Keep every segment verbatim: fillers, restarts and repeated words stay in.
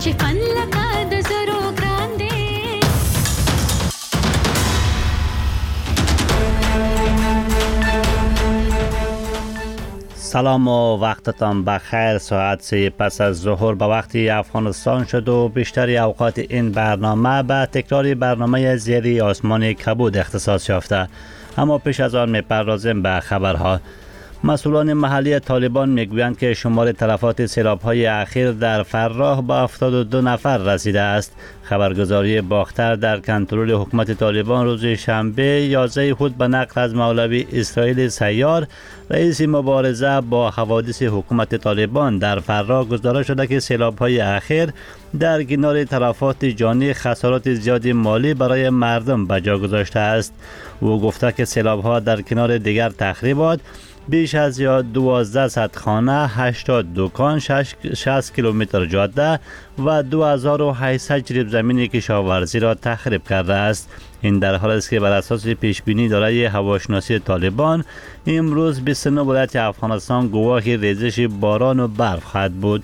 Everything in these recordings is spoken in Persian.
سلام و وقتتان بخیر. ساعت سه پس از ظهر به وقت افغانستان شد و بیشتری اوقات این برنامه به تکرار برنامه زیر آسمان کبود اختصاص یافته. اما پیش از آن میپردازیم به خبرها. مسئولان محلی طالبان میگویند که شمار تلفات سیلاب‌های اخیر در فراه به هفتاد و دو نفر رسیده است. خبرگزاری باختر در کنترل حکومت طالبان روز شنبه یازده هود به نقل از مولوی اسرائیل سیار رئیس مبارزه با حوادث حکومت طالبان در فراه گزارش شده که سیلاب‌های اخیر در کنار تلفات جانی خسارات زیادی مالی برای مردم به جا گذاشته است. او گفته که سیلاب‌ها در کنار دیگر تخریبات بیش از یا دوازده صد خانه، هشتاد دکان، شصت کیلومتر جاده و دو هزار و هشتصد جریب زمین کشاورزی را تخریب کرده است. این در حالی است که بر اساس پیش بینی دارای هواشناسی طالبان امروز بیست و نه ولایت افغانستان گواه ریزش باران و برف خواهد بود.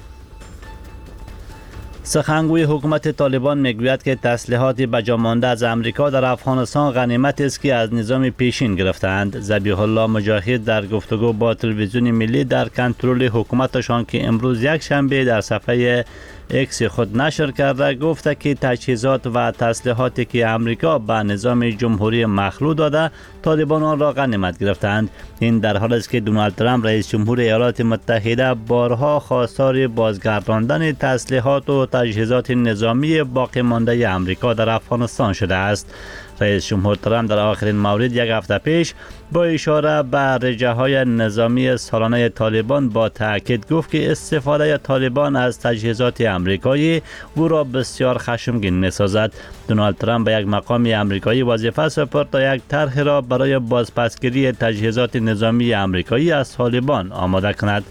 سخنگوی حکومت طالبان میگوید که تسلیحات بجا مانده از امریکا در افغانستان غنیمت است که از نظام پیشین گرفتند. ذبیح الله مجاهد در گفتگو با تلویزیون ملی در کنترل حکومتشان که امروز یک شنبه در صفحه اکس خود نشر کرده گفته که تجهیزات و تسلیحاتی که امریکا به نظام جمهوری مخلوع داده طالبان آن را غنیمت گرفتند. این در حالی است که دونالد ترامپ رئیس جمهور ایالات متحده بارها خواستار بازگرداندن تسلیحات و تجهیزات نظامی باقی مانده امریکا در افغانستان شده است. رئیس جمهور ترامپ در آخرین مورد یک هفته پیش با اشاره به رجه های نظامی سالانه طالبان با تاکید گفت که استفاده طالبان از تجهیزات امریکایی او را بسیار خشمگین می‌سازد. دونالد ترامپ به یک مقام امریکایی وظیفه سپرد تا یک طرح را برای بازپسگیری تجهیزات نظامی امریکایی از طالبان آماده کند.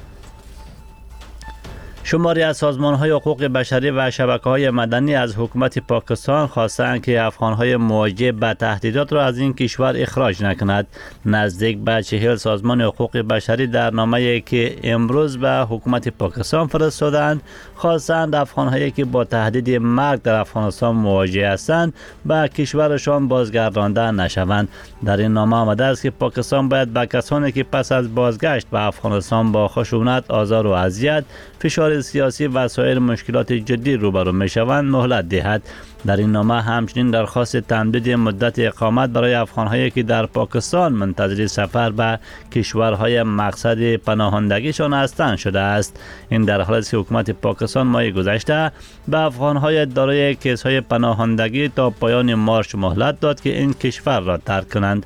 شماری از سازمان‌های حقوق بشری و شبکه‌های مدنی از حکومت پاکستان خواستند که افغان‌های مواجه به تهدیدات را از این کشور اخراج نکند. نزدیک به چهل سازمان حقوق بشری در نامه‌ای که امروز به حکومت پاکستان فرستادند خواستند افغان‌هایی که با تهدید مرگ در افغانستان مواجه هستند به کشورشان بازگردانده نشوند. در این نامه آمده است که پاکستان باید به کسانی که پس از بازگشت به افغانستان با خشونت، آزار و اذیت، فشار سیاسی و سایر مشکلات جدی روبرو میشوند مهلت دهد. در این نامه همچنین درخواست تمدید مدت اقامت برای افغان‌هایی که در پاکستان منتظر سفر به کشورهای مقصد پناهندگیشان هستند شده است. این در حالی است که حکومت پاکستان ماه گذشته به افغان‌های دارای کیس‌های پناهندگی تا پایان مارچ مهلت داد که این کشور را ترک کنند.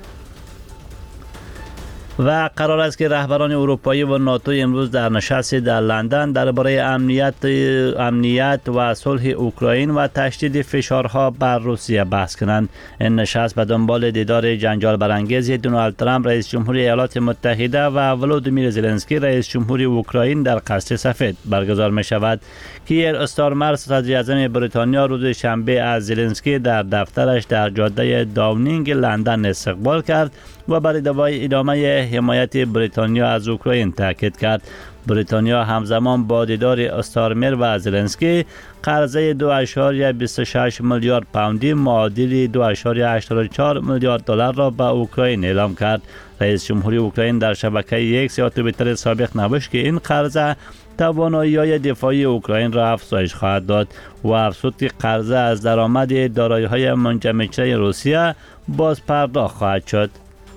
و قرار است که رهبران اروپایی و ناتو امروز در نشستی در لندن درباره امنیت امنیت و صلح اوکراین و تشدید فشارها بر روسیه بحث کنند. این نشست به دنبال دیدار جنجال برانگیز دونالد ترامپ رئیس جمهور ایالات متحده و ولودیمیر زلنسکی رئیس جمهور اوکراین در قصر سفید برگزار می شود. کیر استارمر صدر اعظم بریتانیا روز شنبه از زلنسکی در دفترش در جاده داونینگ لندن استقبال کرد و برای ادامه حمایت بریتانیا از اوکراین تاکید کرد. بریتانیا همزمان با دیدار استارمر و زلنسکی قرضه دو اشاریه بیست و شش میلیارد پوندی معادل دو اشاریه هشتاد و چهار میلیارد دلار را به اوکراین اعلام کرد. رئیس جمهوری اوکراین در شبکه یک یا توییتر سابق نوشت که این قرضه توانایی‌های دفاعی اوکراین را افزایش خواهد داد و افزود که قرضه از درآمد دارایی‌های منجمد روسیه باز پرداخت خواهد شد.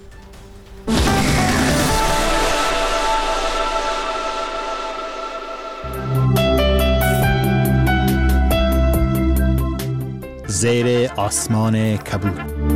زیر آسمان کبود.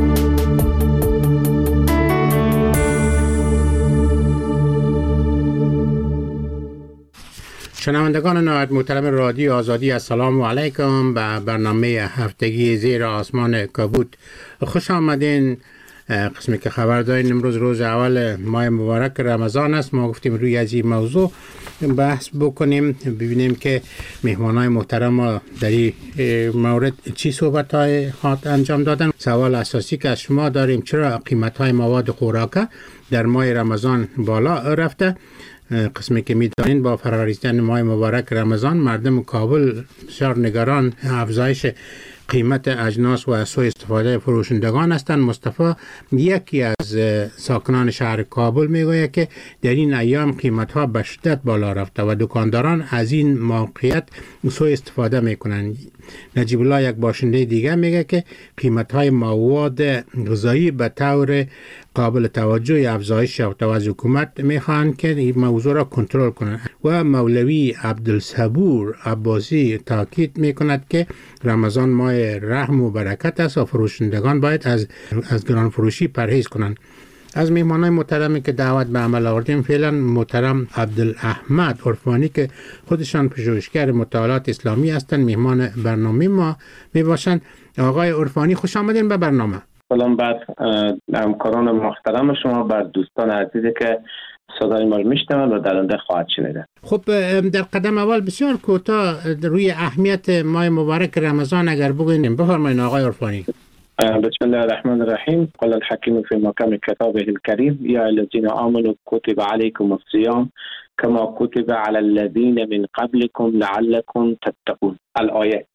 شنوندگان نهایت محترم رادیو آزادی، السلام علیکم. به برنامه هفتگی زیر آسمان کبود خوش آمدین. قسمی که خبر دارین امروز روز اول ماه مبارک رمضان است. ما گفتیم روی از این موضوع بحث بکنیم، ببینیم که مهمانای محترم در این مورد چی صحبت های خواهد انجام دادن. سوال اساسی که از شما داریم چرا قیمت های مواد خوراکه در ماه رمضان بالا رفته قسمی که می‌دانید با فرارسیدن ماه مبارک رمضان مردم کابل بسیار نگران افزایش قیمت اجناس و سوء استفاده فروشندگان هستند. مصطفی یکی از ساکنان شهر کابل میگوید که در این ایام قیمت ها به شدت بالا رفته و دکانداران از این موقعیت سوء استفاده میکنند. نجیب الله یک باشنده دیگه میگه که قیمت های مواد غذایی به طور قابل توجه افزایش یافته و از حکومت میخواهند که این موضوع را کنترل کنند. و مولوی عبدالصبور عباسی تاکید میکند که رمضان ماه رحم و برکت است و فروشندگان باید از از گران فروشی پرهیز کنند. از میهمانای محترمی که دعوت به عمل آوردیم فعلا محترم عبدالاحمد عرفانی که خودشان پژوهشگر مطالعات اسلامی هستند میهمان برنامه ما میباشند. آقای عرفانی خوش آمدین به برنامه. سلام بر همکاران محترم شما، بر دوستان عزیزی که صدای ما رو میشنوند و در آینده خواهد شنیده. خب در قدم اول بسیار کوتاه روی اهمیت ماه مبارک رمضان اگر بگوییم. بفرمایید آقای عرفانی. بسم الله الرحمن الرحیم. قال الحکیم فی محکم کتابه الکریم یا الذین آمنوا کتب علیکم الصیام کما کتب علی الذین من قبلکم لعلکم تتقون. الآیه.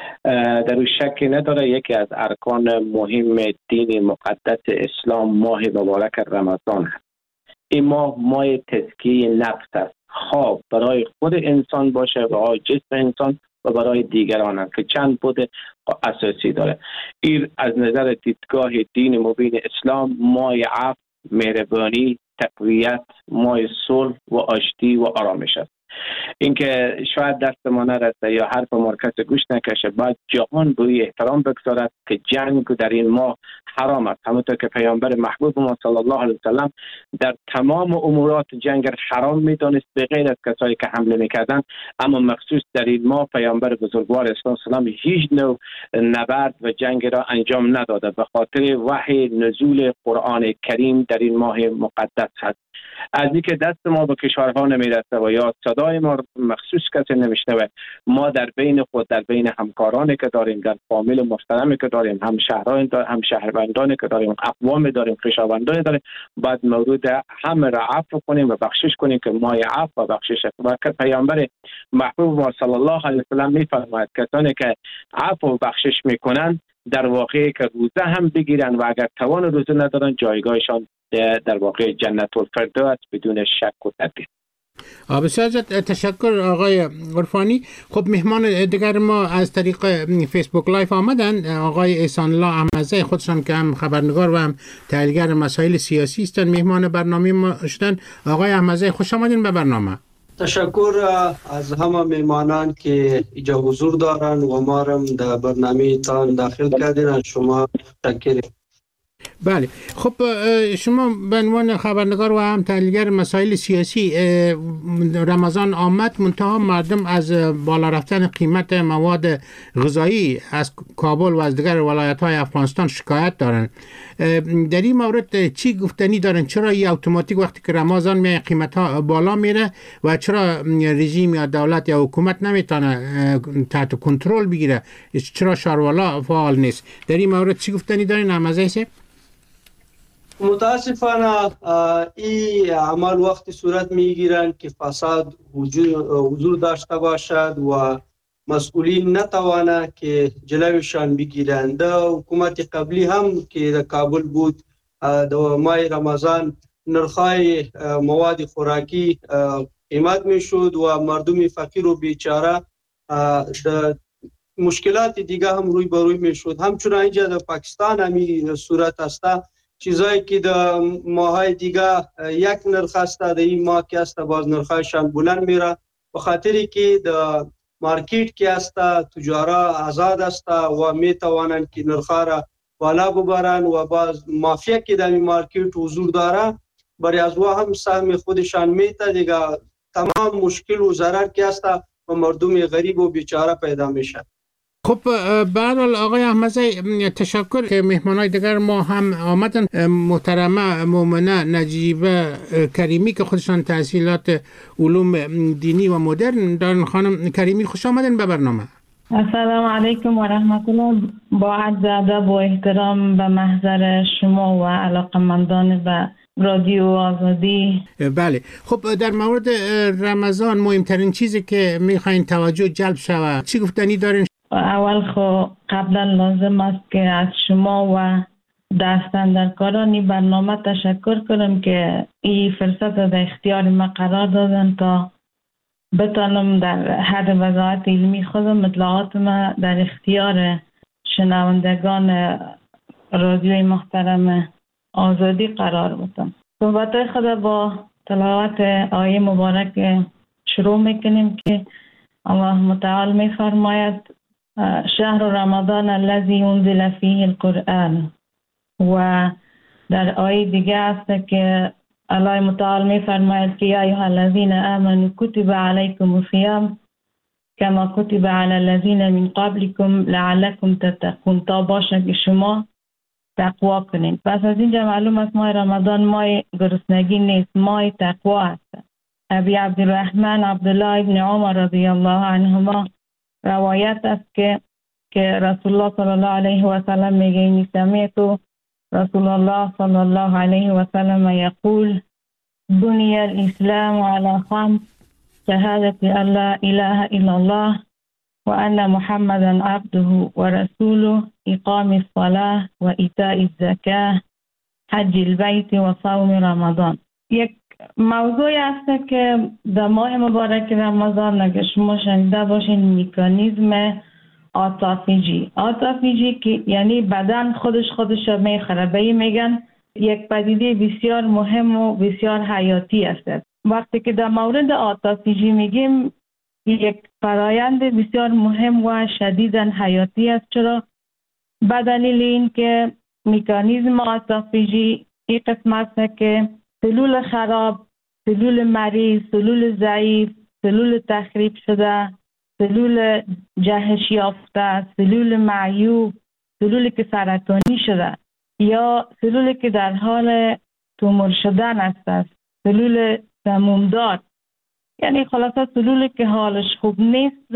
در شک نداره یکی از ارکان مهم دین مقدس اسلام ماه مبارک رمضان است. این ماه ماه تزکیه نفس است، خواب برای خود انسان باشه، برای جسم انسان و برای دیگران هم که چند بود اساسی داره. این از نظر دیدگاه دین مبین اسلام ماه عفو، مهربانی، تقویت، ماه صلح و آشتی و آرامش است. اینکه شاید دست ما نرسه یا حرف ما کسی گوش نکشه، باید جهان به احترام بگذارد که جنگ در این ماه حرام است. همونطور که پیامبر محبوب ما صلی الله علیه و سلم در تمام امورات جنگ حرام میدانست به غیر از کسایی که حمله میکردن، اما مخصوص در این ماه پیامبر بزرگوار اسلام سلام هیچ نوع نبرد و جنگ را انجام نداده به خاطر وحی نزول قرآن کریم در این ماه مقدس هست. از اینکه دست ما به کشورها نمیرسه و یا صدای ما مخصوص کسی نمیشنوه، ما در بین خود، در بین همکارانی که داریم، در فامیل محترمی که داریم، هم شهران داریم، هم شهروندانی که داریم، اقوام داریم، خویشاوندانی داریم، باید مورد همه را عفو کنیم و بخشش کنیم که ماه عفو و بخشش است. و که پیامبر محبوب ما صلی الله علیه و سلم میفرماید کسانی که عفو و بخشش میکنن در واقع که روزه هم بگیرن و اگر توان روزه ندارن جایگاهشان در واقع جنت الفردوس بدون شک و تردید. بسیار تشکر آقای عرفانی. خب مهمان دیگر ما از طریق فیسبوک لایف آمدن، آقای احسان الله احمدزی خودشان که هم خبرنگار و هم تحلیلگر مسائل سیاسی هستند مهمان برنامه ما شدن. آقای احمدزی خوش آمدین به برنامه. تشکر از همه مهمانان که اینجا حضور دارن و ما را در برنامه تان داخل کردین. شما تشکر. بله، خب شما به عنوان خبرنگار و هم تحلیلگر مسائل سیاسی، رمضان آمد منتها مردم از بالا رفتن قیمت مواد غذایی از کابل و از دیگر ولایت‌های افغانستان شکایت دارن. در این مورد چی گفتنی دارن؟ چرا این اتوماتیک وقتی که رمضان می قیمت‌ها بالا میره و چرا رژیم یا دولت یا حکومت نمیتونه تحت کنترل بگیره؟ چرا شاروالا فعال نیست؟ در این مورد چی گفتنی دارین احمدزی؟ متاسفانه این عمل وقتی صورت میگیرند که فساد حضور داشته باشد و مسئولین نتوانند که جلویشان بگیرند. حکومت قبلی هم که در کابل بود در ماه رمضان نرخ‌های مواد خوراکی قیمت میشد و مردم فقیر و بیچاره مشکلات دیگه هم روی بروی میشد. همچنان اینجا در پاکستان هم صورت است، چیزایی که در ماهای دیگه یک نرخ است در این ماه که است باز نرخشان بلند میره به خاطری که در مارکیت که است تجارا آزاد است و میتوانند که نرخ را بالا ببرن و باز مافیا که در این مارکیت حضور داره برای از و هم سهم خودشان میته دیگه. تمام مشکل و ضرر که است و مردم غریب و بیچاره پیدا میشه. خب بعد آقای احمدزی تشکر که مهمانای دیگر ما هم آمدن. محترمه مومنه نجیبه کریمی که خودشان تحصیلات علوم دینی و مدرن دارن. خانم کریمی خوش آمدن به برنامه. السلام علیکم و رحمت الله. با عرض ادب و احترام به محضر شما و علاقمندان به رادیو آزادی. بله، خب در مورد رمضان مهمترین چیزی که میخواین توجه جلب شود چی گفتنی دارین؟ اول خو قبلا لازم است که از شما و دستاندرکارانی برنامه تشکر کنم که این فرصت در اختیار ما قرار دادن تا بتانم در حد وضاحت علمی خودم اطلاعات ما در اختیار شنوندگان رادیوی محترم آزادی قرار بدم. صحبت خود با تلاوت آیه مبارک شروع میکنیم که الله متعال میفرماید شهر رمضان الذی انزل فیه القرآن، و در آیه دیگه است که الله متعال میفرماید که یا ایها الذین آمنوا کتب علیکم الصیام کما کتب علی الذین من قبلکم لعلکم تتقون، تا باشه که شما تقوا کنید. پس از اینجا معلوم است ماه رمضان ماه گرسنگی نیست، ماه تقوا است. ابی عبدالرحمن عبدالله ابن عمر رضی الله عنهما روایت است که که رسول الله صلی الله علیه و سلم میگه سمعت رسول الله صلی الله علیه و سلم یقول بنی الاسلام علی خمس شهادت ان لا اله الا الله و ان محمدا عبده و رسوله اقام الصلاة و ایتاء الزکاة حج البیت و صوم رمضان. یک موضوعی است که در ماه مبارک رمضان اگر شما شنیده باشین مکانیزم آتافیجی آتافیجی که یعنی بدن خودش خودش میخوره، به این میگن یک پدیده بسیار مهم و بسیار حیاتی است. وقتی که در مورد آتافیجی میگیم یک فرایند بسیار مهم و شدیداً حیاتی است. چرا؟ به دلیل این که مکانیزم آتافیجی این قسم است که سلول خراب، سلول مریض، سلول ضعیف، سلول تخریب شده، سلول جهش یافته، سلول معیوب، سلولی که سرطانی شده یا سلولی که در حال تومور شدن است، سلول سمومدار، یعنی خلاصه سلولی که حالش خوب نیست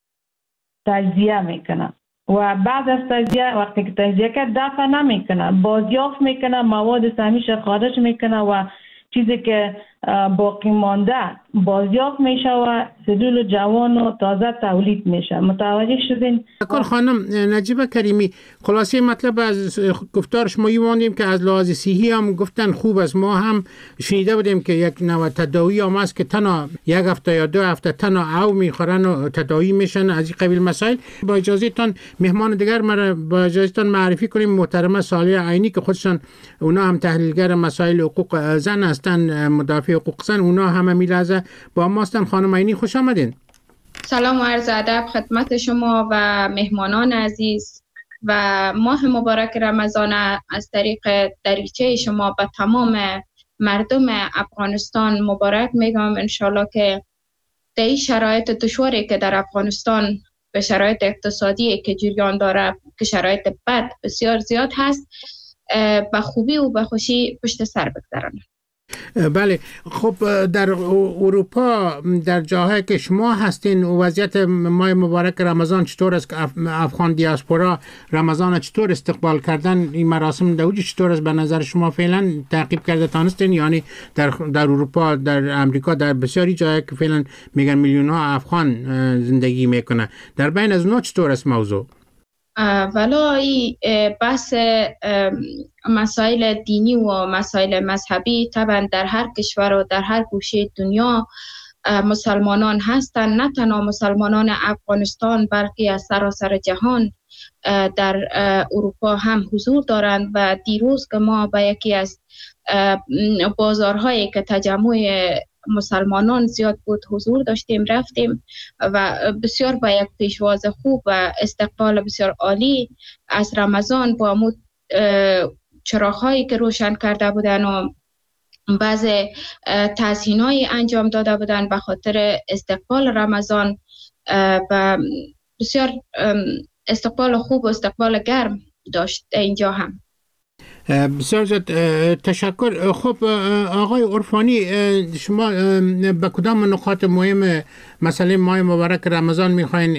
تجزیه میکنه و بعد از تجزیه وقتی که تجزیه کرد دفع نمیکنه، بازیافت میکنه، مواد سمیش خارج میکنه و چیزی که باقی مانده بازیافت میشه و سلول جوان و تازه تولید میشه. متوجه شدین؟ کار خانم نجیبه کریمی، خلاصه مطلب از گفتار شما می‌مانیم که از لحاظ صحی هم گفتن خوب است. ما هم شنیده بودیم که یک نوع تداوی هم است که تنها یک هفته یا دو هفته تنها او میخورن و تداوی میشن از این قبیل مسائل. با اجازه تان مهمان دیگر مرا با اجازه تان معرفی کنیم محترمه صالحه عینی که خودشان اونا هم تحلیلگر مسائل حقوق زن هستن، مدافع حقوق زن، اونا همه میلازه با ما هستن. خانم عینی خوش آمدین. سلام و عرض ادب خدمت شما و مهمانان عزیز و ماه مبارک رمضان از طریق دریچه شما به تمام مردم افغانستان مبارک میگم. انشالله که در این شرایط دشواری که در افغانستان به شرایط اقتصادی که جریان داره که شرایط بد بسیار زیاد هست به خوبی و به خوشی پشت سر بگذرانه. بله، خب در اروپا در جاهایی که شما هستین وضعیت ماه مبارک رمضان چطور است؟ افغان دیاسپورا رمضان چطور استقبال کردن؟ این مراسم دوجی چطور است به نظر شما فعلا تعقیب کرده تانستین؟ یعنی در در اروپا، در امریکا، در بسیاری جاهایی که فعلا میگن میلیون ها افغان زندگی میکنه، در بین از اونها چطور است موضوع؟ ولا این بحث مسائل دینی و مسائل مذهبی طبعا در هر کشور و در هر گوشه دنیا مسلمانان هستند، نه تنها مسلمانان افغانستان بلکه از سراسر جهان در اروپا هم حضور دارند. و دیروز که ما به یکی از بازارهایی که تجمع مسلمانان زیاد بود حضور داشتیم، رفتیم و بسیار با یک پیشواز خوب و استقبال بسیار عالی از رمضان با مود چراغ‌هایی که روشن کرده بودن و بعض تزیین‌های انجام داده بودن به خاطر استقبال رمضان و بسیار استقبال خوب و استقبال گرم داشت اینجا هم. بسیار زیاد تشکر. خب آقای عرفانی، شما به کدام نقاط مهم مسئله ماه مبارک رمضان میخواین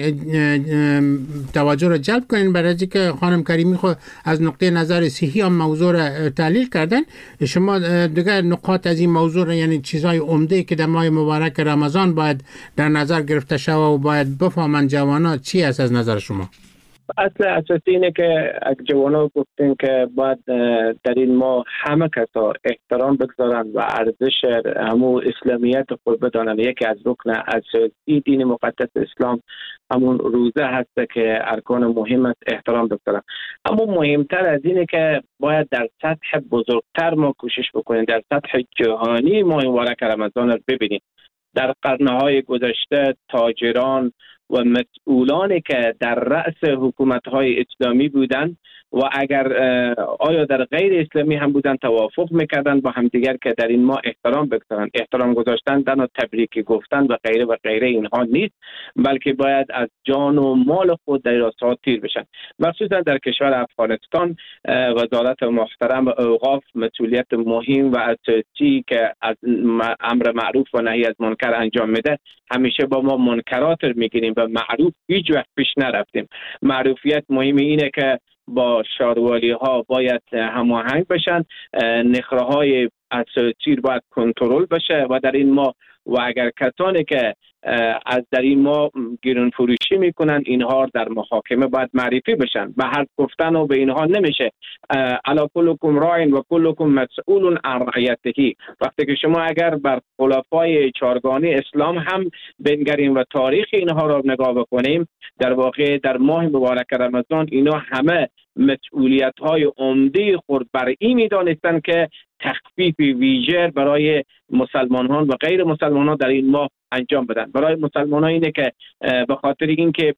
توجه را جلب کنین؟ برای اینکه خانم کریمی خود از نقطه نظر صحی هم موضوع را تحلیل کردن، شما دیگر نقاط از این موضوع، یعنی چیزهای عمده که در ماه مبارک رمضان باید در نظر گرفته شود و باید بفهمن جوانان، چی است از نظر شما؟ اصل اساسی اینه که جوانا گفتین که باید در این ماه همه کسا احترام بگذارن و ارزش همو اسلامیت خود بدانن. یکی از رکن اساسی دین مقدس اسلام همون روزه هست که ارکان مهم است احترام بگذارن. اما مهمتر از اینه که باید در سطح بزرگتر ما کوشش بکنیم، در سطح جهانی ماه مبارک رمضان رو ببینیم. در قرنهای گذشته تاجران و مسئولانی که در رأس حکومت‌های اسلامی بودند و اگر آیا در غیر اسلامی هم بودند توافق میکردن با همدیگر که در این ماه احترام بگذارن. احترام گذاشتن و تبریک گفتن و غیره و غیره اینها نیست، بلکه باید از جان و مال خود در راستا تیر بشن. مخصوصا در کشور افغانستان وزارت محترم اوقاف مسئولیت مهم و اساسی که از امر معروف و نهی از منکر انجام میده. همیشه با ما منکرات میگیریم و معروف هیچ وقت پیش نرفتیم. معروفیت مهم اینه که با شاروالی ها باید هماهنگ بشن، نخره های اساسی باید کنترل بشه و در این ما و اگر کسانی که از در این ما گرون فروشی میکنن اینها در محاکمه باید معرفی بشن. به حرف گفتن و به اینها نمیشه. الا کلکم راعین و کلکم مسئول عن رعیته. وقتی که شما اگر بر خلفای چارگانه اسلام هم بنگریم و تاریخ اینها را نگاه بکنیم، در واقع در ماه مبارک رمضان اینا همه مسئولیت های عمده خود بر این میدانستن که تخفیف ویژه برای مسلمان ها و غیر مسلمان ها در این ماه انجام بدن. برای مسلمان ها اینه که به خاطر اینکه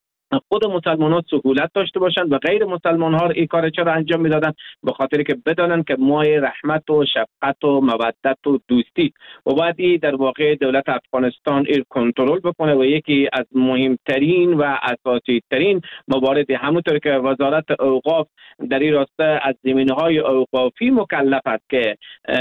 خود مسلمان ها سهولت داشته باشند و غیر مسلمان ها این کار چرا انجام میدادن؟ به خاطر که بدانن که ماه رحمت و شفقت و مودت و دوستی و باید این در واقع دولت افغانستان این کنترل بکنه و یکی از مهمترین و اساسی ترین موارد همونطور که وزارت اوقاف در این راسته از زمینه‌های اوقافی مکلف است که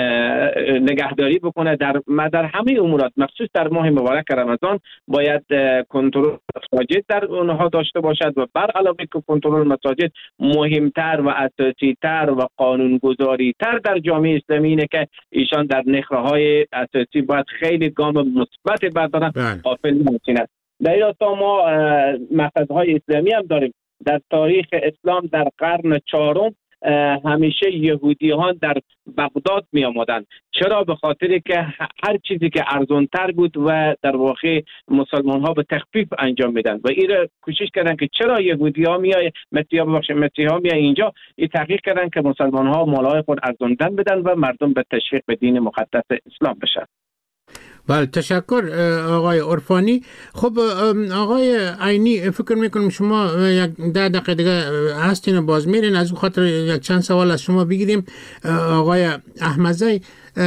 نگهداری بکنه در در همه امورات، مخصوص در ماه مبارک رمضان باید کنترل مساجد در اونها داشته باشد و بر علاوه که کنترل مساجد مهمتر و اساسی تر و قانونگذاری تر در جامعه اسلامی اینه که ایشان در نخره‌های اساسی باید خیلی گام مثبت بردارن. غافل نباشند. در این راستا ما مقصدهای اسلامی هم داریم. در تاریخ اسلام در قرن چهارم همیشه یهودی ها در بغداد می آمدن. چرا؟ به خاطر که هر چیزی که ارزانتر بود و در واقع مسلمان ها به تخفیف انجام میدن و این را کوشش کردن که چرا یهودی ها میای مسیحا ببخشید مسیحا میای اینجا، این تحقیق کردن که مسلمان ها مالای خود ارزاندن بدن و مردم به تشویق به دین مقدس اسلام بشن. بله، تشکر آقای عرفانی. خب آقای عینی، فکر میکنم شما یک ده دقیقه دیگه هستین باز میرین، از اون خاطر یک چند سوال از شما بگیریم. آقای احمدزی،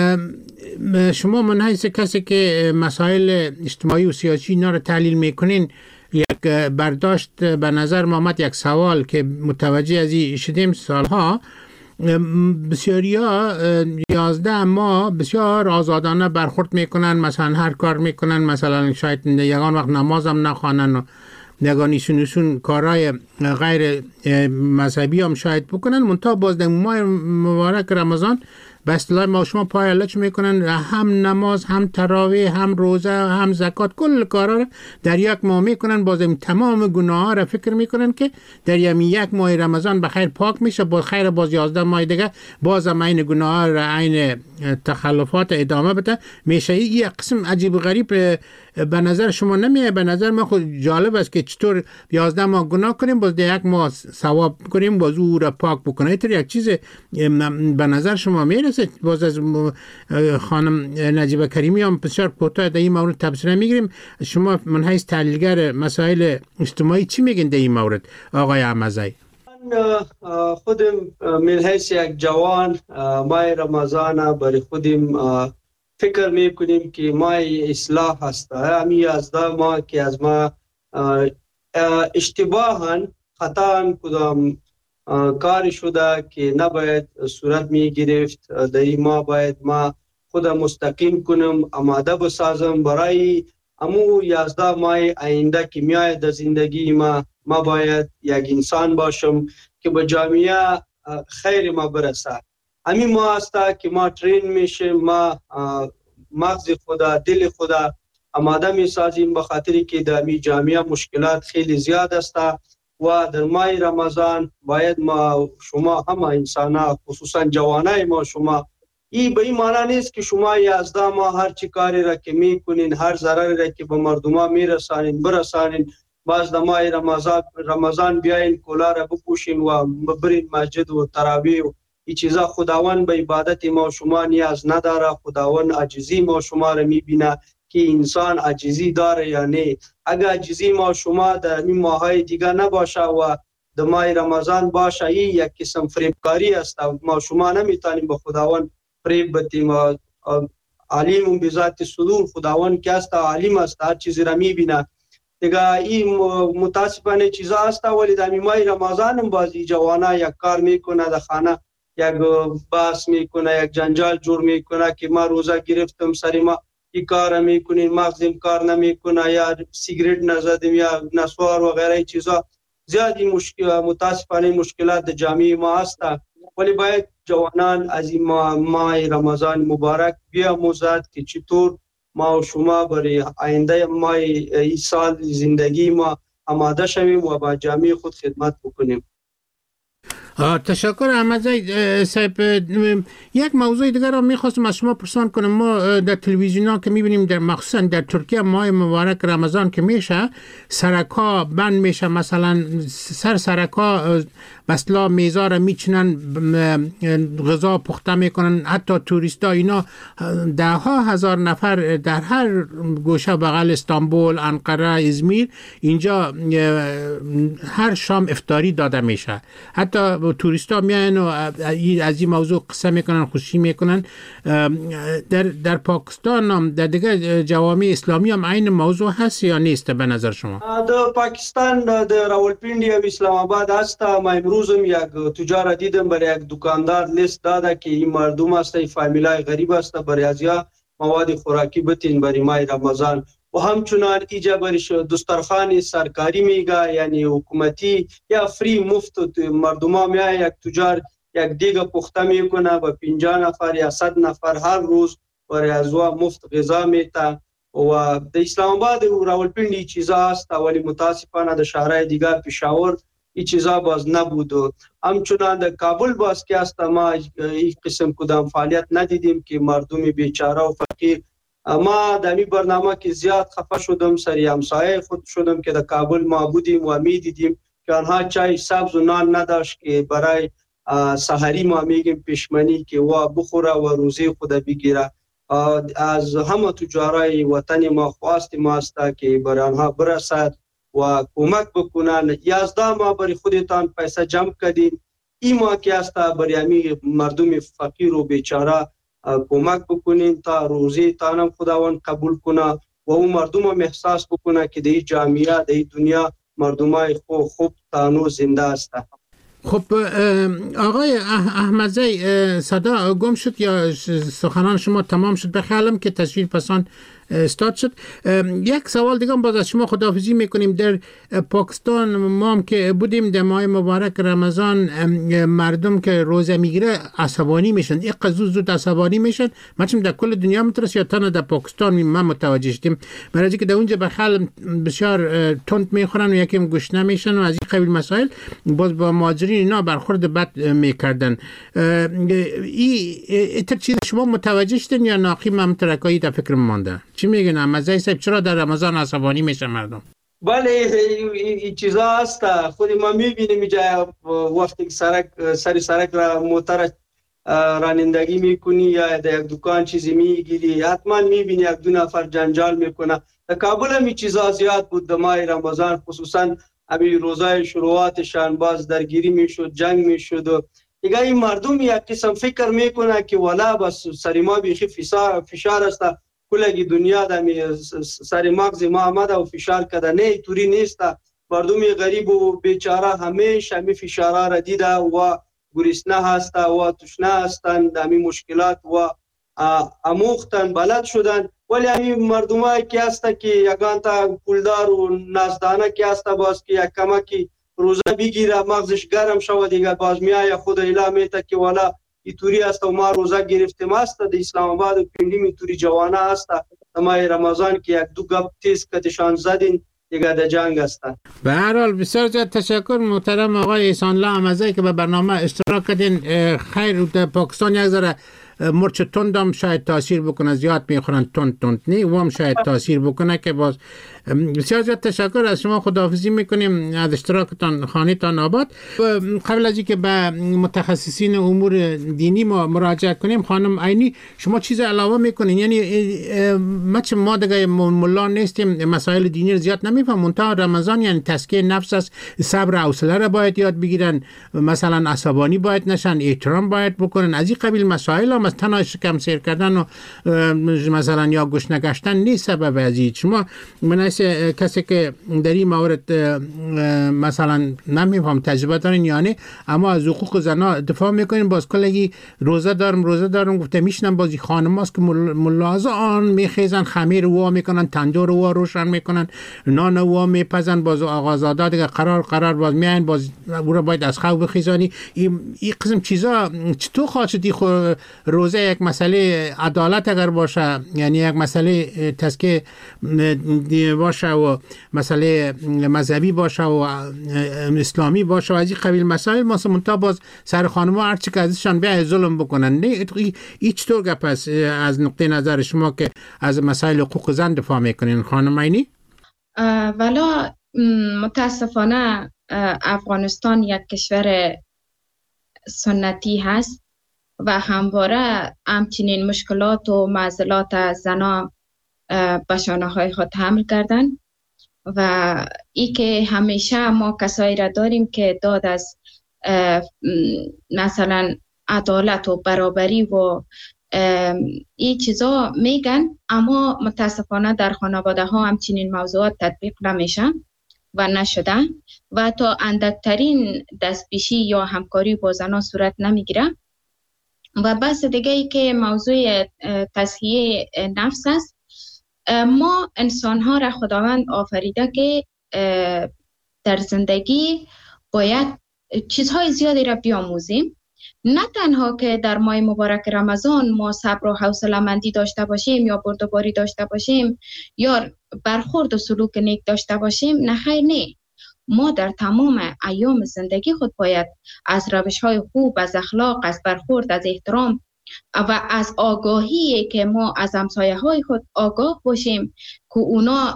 شما من حیث کسی که مسائل اجتماعی و سیاسی اینا رو تحلیل میکنین، یک برداشت به نظر ما آمد، یک سوال که متوجه از این شدیم سالها، بسیاری ها یازده ماه بسیار آزادانه برخورد میکنن، مثلا هر کار میکنن، مثلا شاید یگان وقت نماز هم نخوانن و یگان ایسون ایسون کارهای غیر مذهبی هم شاید بکنن، منتها باز در ماه مبارک رمضان به اصطلاح ما شما پای لچ میکنن، هم نماز هم تراویح هم روزه هم زکات کل کارا رو در یک ماه میکنن. باز تمام گناه ها رو فکر میکنن که در یک ماه رمضان بخیر پاک میشه، باز خیر باز یازده ماه دیگه باز هم این گناه ها رو این تخلفات ادامه بده میشه. این قسم عجیب غریب به نظر شما نمیه؟ به نظر من خود جالب است که چطور یازده ماه گناه کنیم باز در یک ماه ثواب کنیم باز او رو پاک بکنه. اینطور یک چیز به نظر شما میرسه؟ باز از خانم نجیبه کریمی هم بسیار کوتاه در این مورد تبصره میگیریم. شما من حیث تحلیلگر مسائل اجتماعی چی میگین در این مورد آقای احمدزی؟ من خودم من حیث یک جوان ماه رمضان برای خودم فکر میکنیم که ماه اصلاح هست. همین از ما که از ما اشتباهاً خطااً کدام کار شده که نباید صورت می گرفت. در این ما باید ما خود مستقیم کنم، آماده بسازم برای امو یازده ماه آینده که میاید در زندگی ما. ما باید یک انسان باشم که به جامعه خیر ما برسه. همین ما است که ما ترین میشه، ما مغز خدا، دل خدا آماده می سازیم، به خاطری که در می جامعه مشکلات خیلی زیاد است و در ماه رمضان باید ما شما همه انسان خصوصا جوانای ما شما این به این معنی نیست که شما یازده ماه هر چی کاری را که می کنین، هر ضرری را که به مردم می رسانین برسانین، باز در ماه رمضان رمضان بیاین کلا را بپوشین و برین مسجد و تراویح و این چیزا. خداوند به عبادت ما شما نیاز نداره. خداوند عاجزی ما شما را می بینه که انسان عاجزی داره یا نه. اگر عاجزی ما شما در این ماهای دیگه نباشه و در ماه رمضان باشه، این یک قسم فریبکاری است. ما شما نمیتونیم به خداوند فریب بدیم. علیم بذات صدور، خداوند که است علیم است، هر چیزی را میبینه دیگه. این متاسفانه چیزا است. ولی در ماه رمضان هم بازی جوانا یک کار میکنه در خانه، یک بحث میکنه، یک جنجال جور میکنه که ما روزه گرفتم سری ما این کار میکنیم، مغزم کار نمیکنه، یا سیگریت نزدیم یا نسوار و غیره چیزا. زیادی مشکل متاسفانه مشکلات در جامعه ما هست. ولی باید جوانان از این ماه, ماه رمضان مبارک بیاموزد که چطور ما و شما برای آینده ماه این سال زندگی ما آماده شویم و با جامعه خود خدمت بکنیم. تشکر احمدزی صاحب. یک موضوع دیگر را میخواستم از شما پرسان کنم. ما در تلویزیون ها که میبینیم در مخصوصا در ترکیه ماه مبارک رمضان که میشه سرکا بند میشه، مثلا سر سرکا بسلا میزا را میچنن، غذا پخته میکنن، حتی توریستا اینا ده ها هزار نفر در هر گوشه بغل استانبول، انقره، ازمیر اینجا هر شام افطاری داده میشه. حتی توریستا میان و از این موضوع قصه میکنن، خوشی میکنن. در در پاکستان هم در دیگه جوامع اسلامی هم این موضوع هست یا نیست به نظر شما؟ در پاکستان در راولپینډي و اسلام آباد هست. ما امروز هم یک تجار دیدم برای یک دکاندار لیست داده که این مردم است، این فامیلای غریب است، برای ازیا مواد خوراکی بتین برای ماه رمضان. و همچنان ایجا برش دسترخوان سرکاری میگه، یعنی حکومتی یا فری مفت مردم ها میای یک تجار یک دیگه پخته میکنه با پنجاه نفر یا صد نفر هر روز برای ازوا مفت غذا میته. و در اسلام آباد و راولپینډي چیزا هست، ولی متاسفانه در شهرهای دیگر پشاور این چیزا باز نبود. همچنان در کابل باز که است ما این قسم کدام فعالیت ندیدیم که مردم بیچاره و فقیر. ما در این برنامه که زیاد خفه شدم، سری همسایه خود شدم که در کابل ما بودیم و می دیدیم که آنها چای سبز و نان نداشت که برای سحری ما میگیم پیشمنی که و بخوره و روزی خود بگیره. از همه تجارای وطن ما خواست ما است که برای آنها برسد و کمک بکنن. یازده ما برای خودتان پیسه جمع کردین، این ما که است برای همین مردم فقیر و بیچاره کمک بکنین تا روزی تانم خداوند قبول کنه و اون مردم هم احساس بکنه که در جامعه در دنیا مردمای خوب خوب تانو زنده است. خب آقای احمدزی صدا گم شد یا سخنان شما تمام شد؟ بخیالم که تشریف پسان استاد شد. یک سوال دیگه باز از شما خداحافظی میکنیم. در پاکستان ما هم که بودیم در ماه مبارک رمضان، مردم که روزه میگیره عصبانی میشن، یک قضیه زود عصبانی میشن. مثلا در کل دنیا مترس یا تنها در پاکستان ما متوجه شدیم، برای اینکه در اونجا بخیال بسیار تند میخورن و یکم گوش نمیشن و از این قبیل مسائل باز با مهاجرین اینا برخورد بد میکردن. این تر چیز شما متوجه شدین یا ناقی من ترکایی در فکر مانده؟ چی میگن احمدزی صاحب، چرا در رمضان عصبانی میشن مردم؟ بله این چیزا هست. خود ما میبینیم اینجا وقتی سرک سری سرک را موتر رانندگی میکنی یا در یک دکان چیزی میگیری، حتما میبینی یک دو نفر جنجال میکنه. در کابل هم این چیزا زیاد بود در ماه رمضان، خصوصا ابی روزای شروعاتشان باز درگیری میشد، جنگ میشد و دیگه این مردم یک قسم فکر میکنه که والا بس سری ما بیخی فشار است، کلگی دنیا دمی سری مغز ما آمده و فشار کده. نه توری نیست. مردم غریب و بیچاره همیشه همی فشارا را دیده و گریسنه هسته و تشنه هستند، همی مشکلات و اموختن بلد شدن. ولی همی مردم هایی که هسته که یگان تا پولدار و نازدانه که هسته باز که یک کمکی روزه بگیره مغزش گرم شود دیگه باز میایه خود اعلام میته که والا ایتوری هست و ما روزه گرفتیم هست در اسلام آباد و پینډیم ایتوری جوانه هست ماه رمضان که یک دو گپ تیز کتشان زدین دیگه در جنگ هستن. به هر حال بسیار زیاد تشکر محترم آقای احسان الله احمدزی که به برنامه اشتراک کردین. خیر در پاکستان یک ذره مرچ تندم شاید تاثیر بکنه، زیاد میخورن تند تند نی و هم شاید تاثیر بکنه که باز بسیار زیاد تشکر از شما، خداحافظی میکنیم از اشتراکتان خانه‌تان آباد. قبل از اینکه به متخصصین امور دینی ما مراجعه کنیم، خانم عینی شما چیز علاوه میکنین؟ یعنی مچ ما دیگه ملا نیستیم، مسائل دینی رو زیاد نمیفهمیم، منتها رمضان یعنی تزکیه نفس است، صبر و حوصله را باید یاد بگیرن، مثلا عصبانی باید نشن، احترام باید بکنن، از این قبیل مسائل هم از تنها شکم سیر کردن و مثلا یا گوش نگشتن نیست سبب از این. شما من کسی که در این مورد مثلا نمیفهم تجربه دارین یعنی، اما از حقوق زنا دفاع میکنین، باز کلگی روزه دارم روزه دارم گفته میشنم بازی خانم هاست که ملاحظه آن میخیزن، خمیر وا میکنن، تندور وا روشن میکنن، نان وا میپزن، باز آقازاده دیگه قرار قرار باز میاین، باز او را باید از خواب بخیزانی. این قسم چیزا چطور خواهد خو روزه یک مسئله عدالت اگر باشه، یعنی یک مسئله تزکیه باشه و مسئله مذهبی باشه و اسلامی باشه و از این قبیل مسائل، ما منتها باز سر خانم‌ها هر چی که ازشان بیا ظلم بکنن. نه این چطور گپ است از نقطه نظر شما که از مسائل حقوق زن دفاع میکنین خانم عینی؟ والا متاسفانه افغانستان یک کشور سنتی هست و همواره همچنین مشکلات و معضلات زنا به شانه‌های خود حمل کردن و ای که همیشه ما کسایی را داریم که داد از مثلا عدالت و برابری و این چیزا میگن، اما متاسفانه در خانواده ها همچنین موضوعات تطبیق نمیشه و نشده و تا اندکترین دستپیشی یا همکاری با زنان صورت نمیگیره. و بس دیگه ای که موضوع تزکیه نفس است، ما انسان ها را خداوند آفریده که در زندگی باید چیزهای زیادی را بیاموزیم، نه تنها که در ماه مبارک رمضان ما صبر و حوصله مندی داشته باشیم یا بردباری داشته باشیم یا برخورد و سلوک نیک داشته باشیم، نه خیر نه، ما در تمام ایام زندگی خود باید از روش های خوب، از اخلاق، از برخورد، از احترام و از آگاهی که ما از همسایه های خود آگاه باشیم که اونا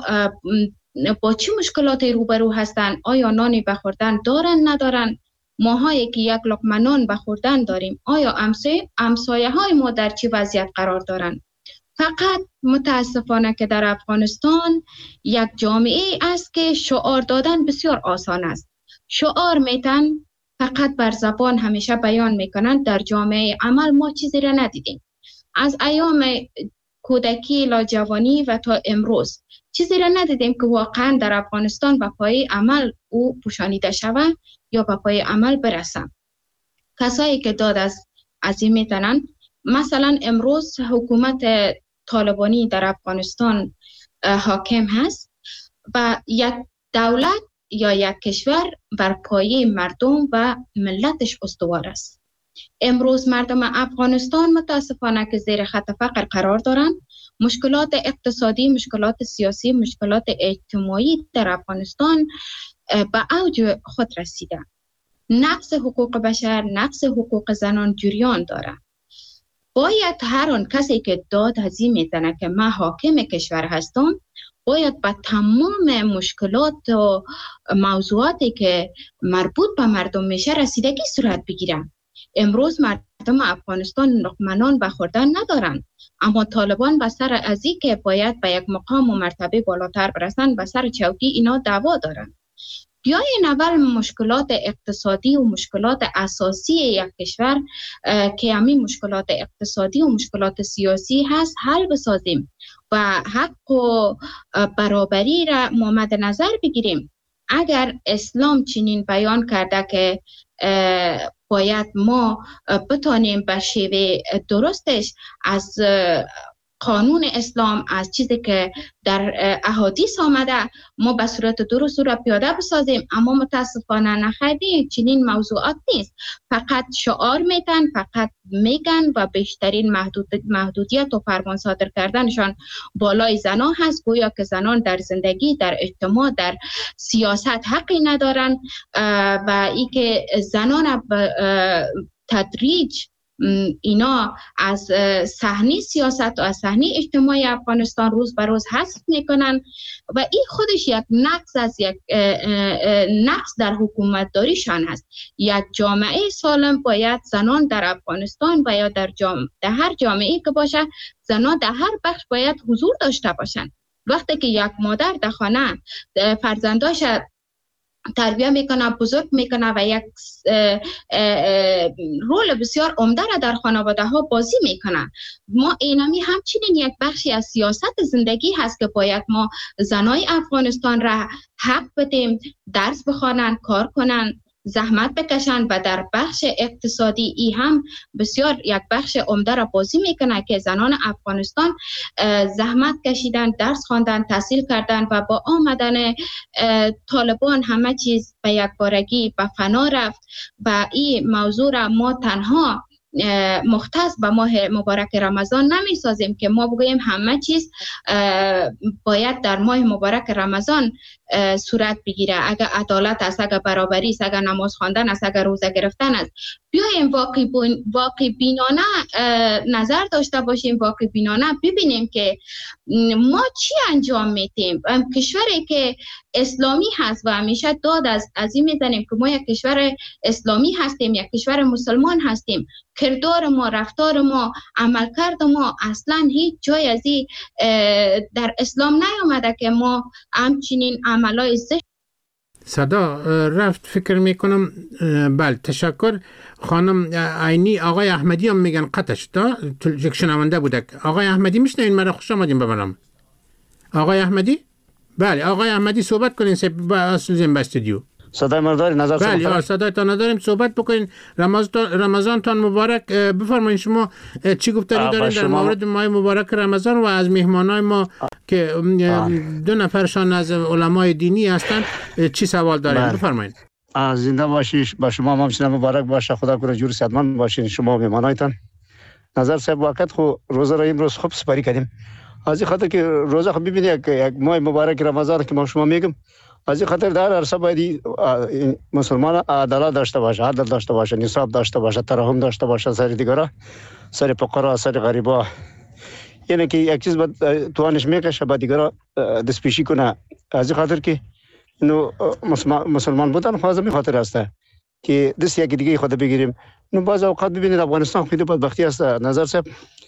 با چه مشکلاتی روبرو هستند، آیا نانی بخوردن دارن ندارن، ماهایی که یک لقمه نان بخوردن داریم، آیا همسایه همسایه های ما در چه وضعیت قرار دارن. فقط متاسفانه که در افغانستان یک جامعه است که شعار دادن بسیار آسان است، شعار میتن فقط بر زبان همیشه بیان میکنن، در جامعه عمل ما چیزی را ندیدیم. از ایام کودکی لا جوانی و تا امروز چیزی را ندیدیم که واقعا در افغانستان به پای عمل او پوشانیده شود یا به پای عمل برسن. کسایی که داد از از این میتنن، مثلا امروز حکومت طالبانی در افغانستان حاکم هست و یک دولت یا یک کشور بر پایه مردم و ملتش استوار است. امروز مردم افغانستان متاسفانه که زیر خط فقر قرار دارند، مشکلات اقتصادی، مشکلات سیاسی، مشکلات اجتماعی در افغانستان به اوج خود رسیده. نقض حقوق بشر، نقض حقوق زنان جریان دارد. باید هر آن کسی که داد هزی میزنه که من حاکم کشور هستم، باید به تمام مشکلات و موضوعاتی که مربوط به مردم میشه رسیدگی صورت بگیرن. امروز مردم افغانستان لقمه نان بخوردن ندارن، اما طالبان به سر ازی که باید به یک مقام و مرتبه بالاتر برسن به سر چوکی اینا دعوا دارن. بیاین اول مشکلات اقتصادی و مشکلات اساسی یک کشور که همین مشکلات اقتصادی و مشکلات سیاسی هست حل بسازیم و حق و برابری را ما مد نظر بگیریم. اگر اسلام چنین بیان کرده که باید ما بتانیم به شیوه درستش از قانون اسلام، از چیزی که در احادیث آمده ما به صورت درست را پیاده بسازیم، اما متاسفانه نخیلی چنین موضوعات نیست. فقط شعار میتن، فقط میگن و بیشترین محدود محدودیت و فرمان صادر کردنشان بالای زنان هست، گویا که زنان در زندگی، در اجتماع، در سیاست حقی ندارن و ای که زنان تدریج اینا از صحنه سیاست و از صحنه اجتماعی افغانستان روز به روز حذف میکنن و این خودش یک نقص از یک نقص در حکومت داریشان هست. یک جامعه سالم باید زنان در افغانستان و یا در, جام... در هر جامعه که باشه زنان در هر بخش باید حضور داشته باشند. وقتی که یک مادر در خانه فرزنداش تربیت میکنه، بزرگ میکنه و یک رول بسیار عمده را در خانواده ها بازی میکنه، ما اینمی همچنین یک بخشی از سیاست زندگی هست که باید ما زنای افغانستان را حق بدیم، درس بخوانن، کار کنن، زحمت بکشن و در بخش اقتصادی ای هم بسیار یک بخش عمده را بازی میکنه که زنان افغانستان زحمت کشیدن، درس خواندن، تحصیل کردن و با آمدن طالبان همه چیز به یک بارگی به فنا رفت و این موضوع را ما تنها مختص به ماه مبارک رمضان نمی سازیم که ما بگوییم همه چیز باید در ماه مبارک رمضان صورت بگیره. اگر عدالت است، اگر برابری است، اگر نماز خواندن است، اگر روزه گرفتن است، بیایم واقع واقع بینانه نظر داشته باشیم، واقع بینانه ببینیم که ما چی انجام میدیم. کشوری که اسلامی هست و همیشه داد از از این میزنیم که ما یک کشور اسلامی هستیم، یک کشور مسلمان هستیم، کردار ما، رفتار ما، عملکرد ما اصلا هیچ جای از این در اسلام نیامده که ما همچنین عملای زشت. صدا رفت فکر میکنم. بله تشکر خانم عینی. آقای احمدی هم میگن قطع شد، یک شنونده بوده. آقای احمدی میشنین مرا؟ خوش آمدین به برنامه. آقای احمدی؟ بله آقای احمدی صحبت کنین سه اصل زین به استودیو. صدای مرداری نظر بله بله صدای تا نداریم، صحبت بکنین. رمضان رمضان تان مبارک. بفرمایید شما چی گفتنی دارین در مورد ماه مبارک رمضان و از مهمانای ما که دو نفرشان از علمای دینی هستند چی سوال دارین؟ بفرمایید. زنده باشید، با شما همچنین مبارک باشه، خدا کنه جور صحتمند باشین شما و مهمانایتان. نظر صاحب وقت خو روزه را امروز خوب سپری کردیم. از این خاطر که روزه خو ببینید که یک ماه مبارک رمضان که ما شما میگم، از این خاطر در عرصه باید مسلمان عدالت داشته باشه، عدل داشته باشه، نصاب داشته باشه، ترحم داشته باشه سر دیگران، سر فقرا، سر غریبا. یعنی که یک چیز توانش میکشه با دیگران دست پیشی کنه. از این خاطر که نو مسلمان بودن خواهد خاطر است که دست یکی دیگه خود بگیریم. نو بعض اوقات ببینید افغانستان خیلی بدبختی است. نظر صاحب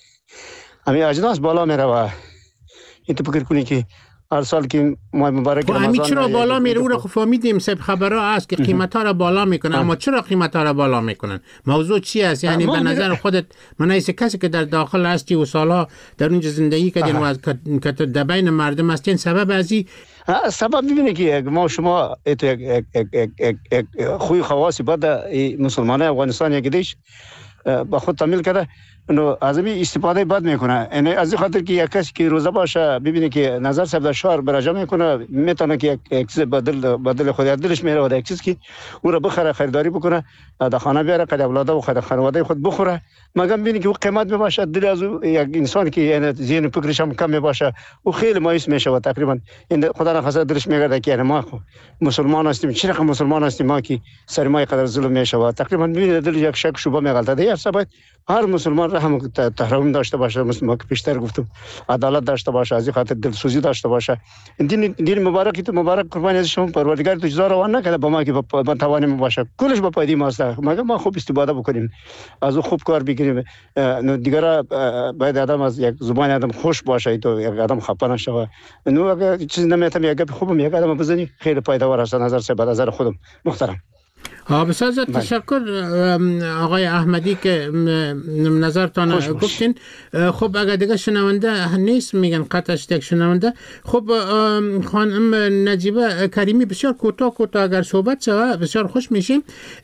همین اجناس بالا میره و این تو فکر کنی که هر سال که ماه مبارک رمضان همین چرا بالا میره؟ او را فهمیدیم سب خبرها است که قیمت ها را بالا میکنن، اما چرا قیمت ها را بالا میکنن؟ موضوع چی است؟ یعنی به نظر خودت من ایسه کسی که در داخل هستی و سالها در اونجا زندگی کردین و از که در بین مردم هستین، سبب ازی سبب ببینید که ما شما ایت یک یک خوی خواصی بعد مسلمان افغانستان یکیش با خود تعمیل کرده، نو از این استفاده بد میکنه. یعنی از این خاطر که یک کسی که روزه باشه ببینه که نظر صاحب در شهر براجع میکنه، میتونه که یک چیز بدل بدل خود دلش میره و یک چیز که او را بخره، خریداری بکنه، در خانه بیاره، قد اولاده و خود خانواده خود بخوره، مگر ببینه که او قیمت میباشه. دل از یک انسان که یعنی ذهن فکرش هم کم میباشه او خیلی مایوس میشه و تقریبا این خدا نخواسته دلش میگرده که ما مسلمان هستیم، چه رقم مسلمان هستیم ما که سر ما قدر ظلم میشه و تقریبا ببینه دل یک شک شوبه میغلطه. در سبب هر مسلمان هم تحریم داشته باشه، مسلمان که پیشتر گفتم عدالت داشته باشه، از این خاطر دلسوزی داشته باشه. دین دین مبارک تو مبارک قربانی از شما پروردگار تو جزا روان نکرده با ما که با توانیم باشه، کلش با پایدی ماست، مگر ما خوب استفاده بکنیم، از او خوب کار بگیریم. نو دیگه باید آدم از یک زبان آدم خوش باشه، تو یک آدم خفه نشه. نو اگه چیز نمیتونم یک خوبم یک آدم بزنی خیلی پایدار است. نظر سه بعد نظر خودم محترم. بسیار زیاد تشکر آقای احمدی که نظرتان گفتین. خب اگر دیگه شنونده نیست میگن قطع شد شنونده. خب خانم نجیبه کریمی بسیار کوتاه کوتاه اگر صحبت شوه بسیار خوش میشیم.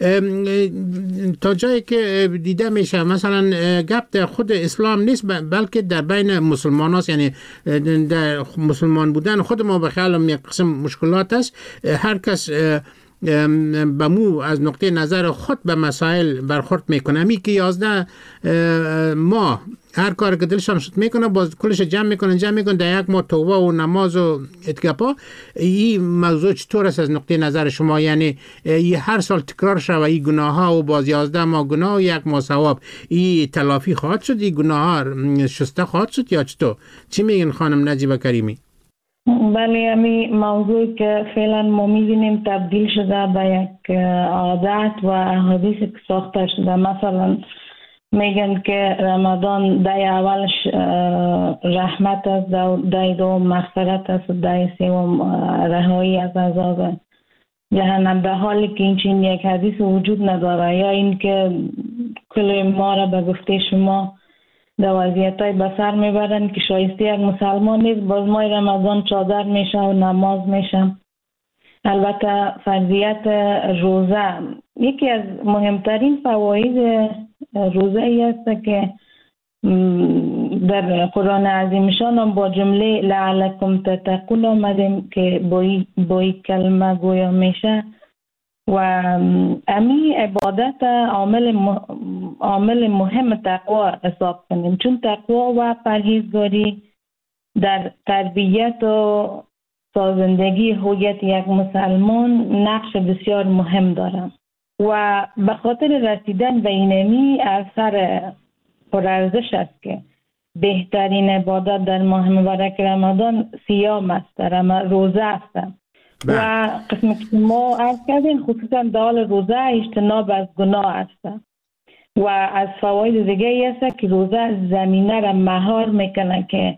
تا جایی که دیده میشه مثلا گپ در خود اسلام نیست بلکه در بین مسلمان هاست، یعنی در مسلمان بودن خود ما به خیال یک قسم مشکلات است. هر کس به مو از نقطه نظر خود به مسائل برخورد میکنه. همی که یازده ماه هر کار که دلشان شد میکنه باز کلش جمع میکنن جمع میکنن در یک ماه توبه و نماز و اتکاپا. این موضوع چطور است از نقطه نظر شما؟ یعنی این هر سال تکرار شد و این گناه ها و باز یازده ماه گناه و یک ماه ثواب این تلافی خواهد شد، این گناه ها شسته خواهد شد یا چطور؟ چی میگین خانم نجیبه کریمی؟ بله، امی موضوع که فعلا ما می‌بینیم تبدیل شده به یک عادت و احادیث که ساخته شده. مثلا میگن که رمضان دای اولش رحمت است، دای دوم مغفرت است، دای سوم رهایی از عذاب جهنم، در حالی که این چین یک حدیث وجود نداره. یا اینکه کل ما را به گفته شما در وضعیت‌های بسر میبرن که شایسته یک مسلمان نیست. باز ماه رمضان چادر میشه و نماز میشه. البته فرضیت روزه یکی از مهمترین فواید روزه ای است که در قرآن عظیم شان با جمله لعلکم تتقون آمدیم که با این کلمه گویا میشه. و امی عبادت عامل عامل مهم تقوا حساب کنیم، چون تقوا و پرهیزگاری در تربیت و سازندگی هویت یک مسلمان نقش بسیار مهم دارد و به خاطر رسیدن به اینمی اثر پرارزش است که بهترین عبادت در ماه مبارک رمضان صیام است، روزه است. و قسم که ما عرض کردیم خصوصا دال روزه اجتناب از گناه است و از فواید دیگه ای است که روزه زمینه را مهار میکنه که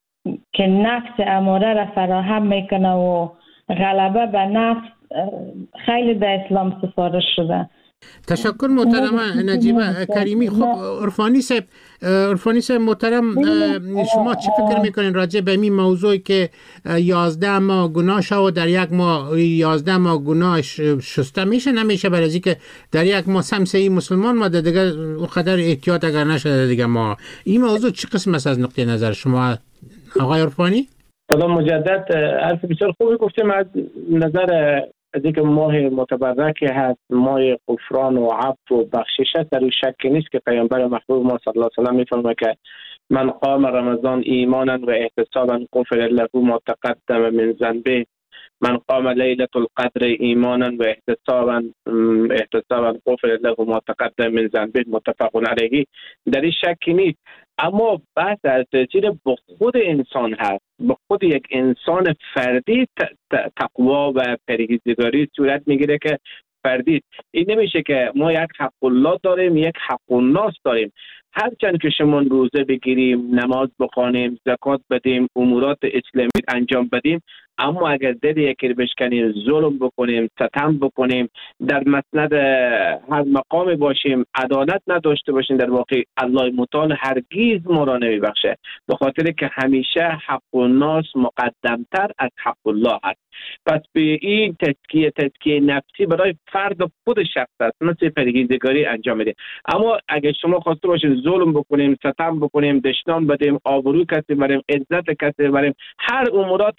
که نفس اماره را فراهم میکنه و غلبه به نفس خیلی در اسلام سفارش شده. تشکر محترم نجیبه کریمی. خب عرفانی صاحب عرفانی صاحب محترم، شما چی فکر میکنین راجع به این موضوعی که یازده ماه گناه شو در یک ماه یازده ماه گناه شسته میشه نمیشه، برای از اینکه در یک ماه سمسه مسلمان ما دیگه اونقدر احتیاط اگر نشده دیگه ما این موضوع چی قسم است از نقطه نظر شما آقای عرفانی؟ سلام مجدد. حرف بسیار خوبی گفتیم از نظر از اینکه ماه متبرک هست، ماه غفران و عفو و بخشش است. در شک نیست که پیامبر محبوب ما صلی الله علیه و آله میفرماید که من قام رمضان ایمانا و احتسابا غفر له ما تقدم من ذنبه، من قام لیلة القدر ایمانا و احتسابا احتسابا غفر له ما تقدم من ذنبه، متفق علیه. در این شک نیست، اما بحث در تاثیر به خود انسان هست، به خود یک انسان فردی تقوا و پرهیزگاری صورت میگیره که فردی. این نمیشه که ما یک حق الله داریم یک حق الناس داریم. هرچند که شما روزه بگیریم، نماز بخوانیم، زکات بدیم، امورات اسلامی انجام بدیم، اما اگر دل یکی رو بشکنیم، ظلم بکنیم، ستم بکنیم، در مسند هر مقام باشیم، عدالت نداشته باشیم، در واقع الله متعال هرگز ما را نمیبخشه، به خاطر که همیشه حق الناس مقدمتر از حق الله است. پس به این تزکیه تزکیه نفسی برای فرد خود شخص است، مثل پرهیزگاری انجام میده. اما اگر شما خواسته باشید ظلم بکنیم، ستم بکنیم، دشنام بدیم، آبرو کسی بریم، عزت کسی بریم، هر امورات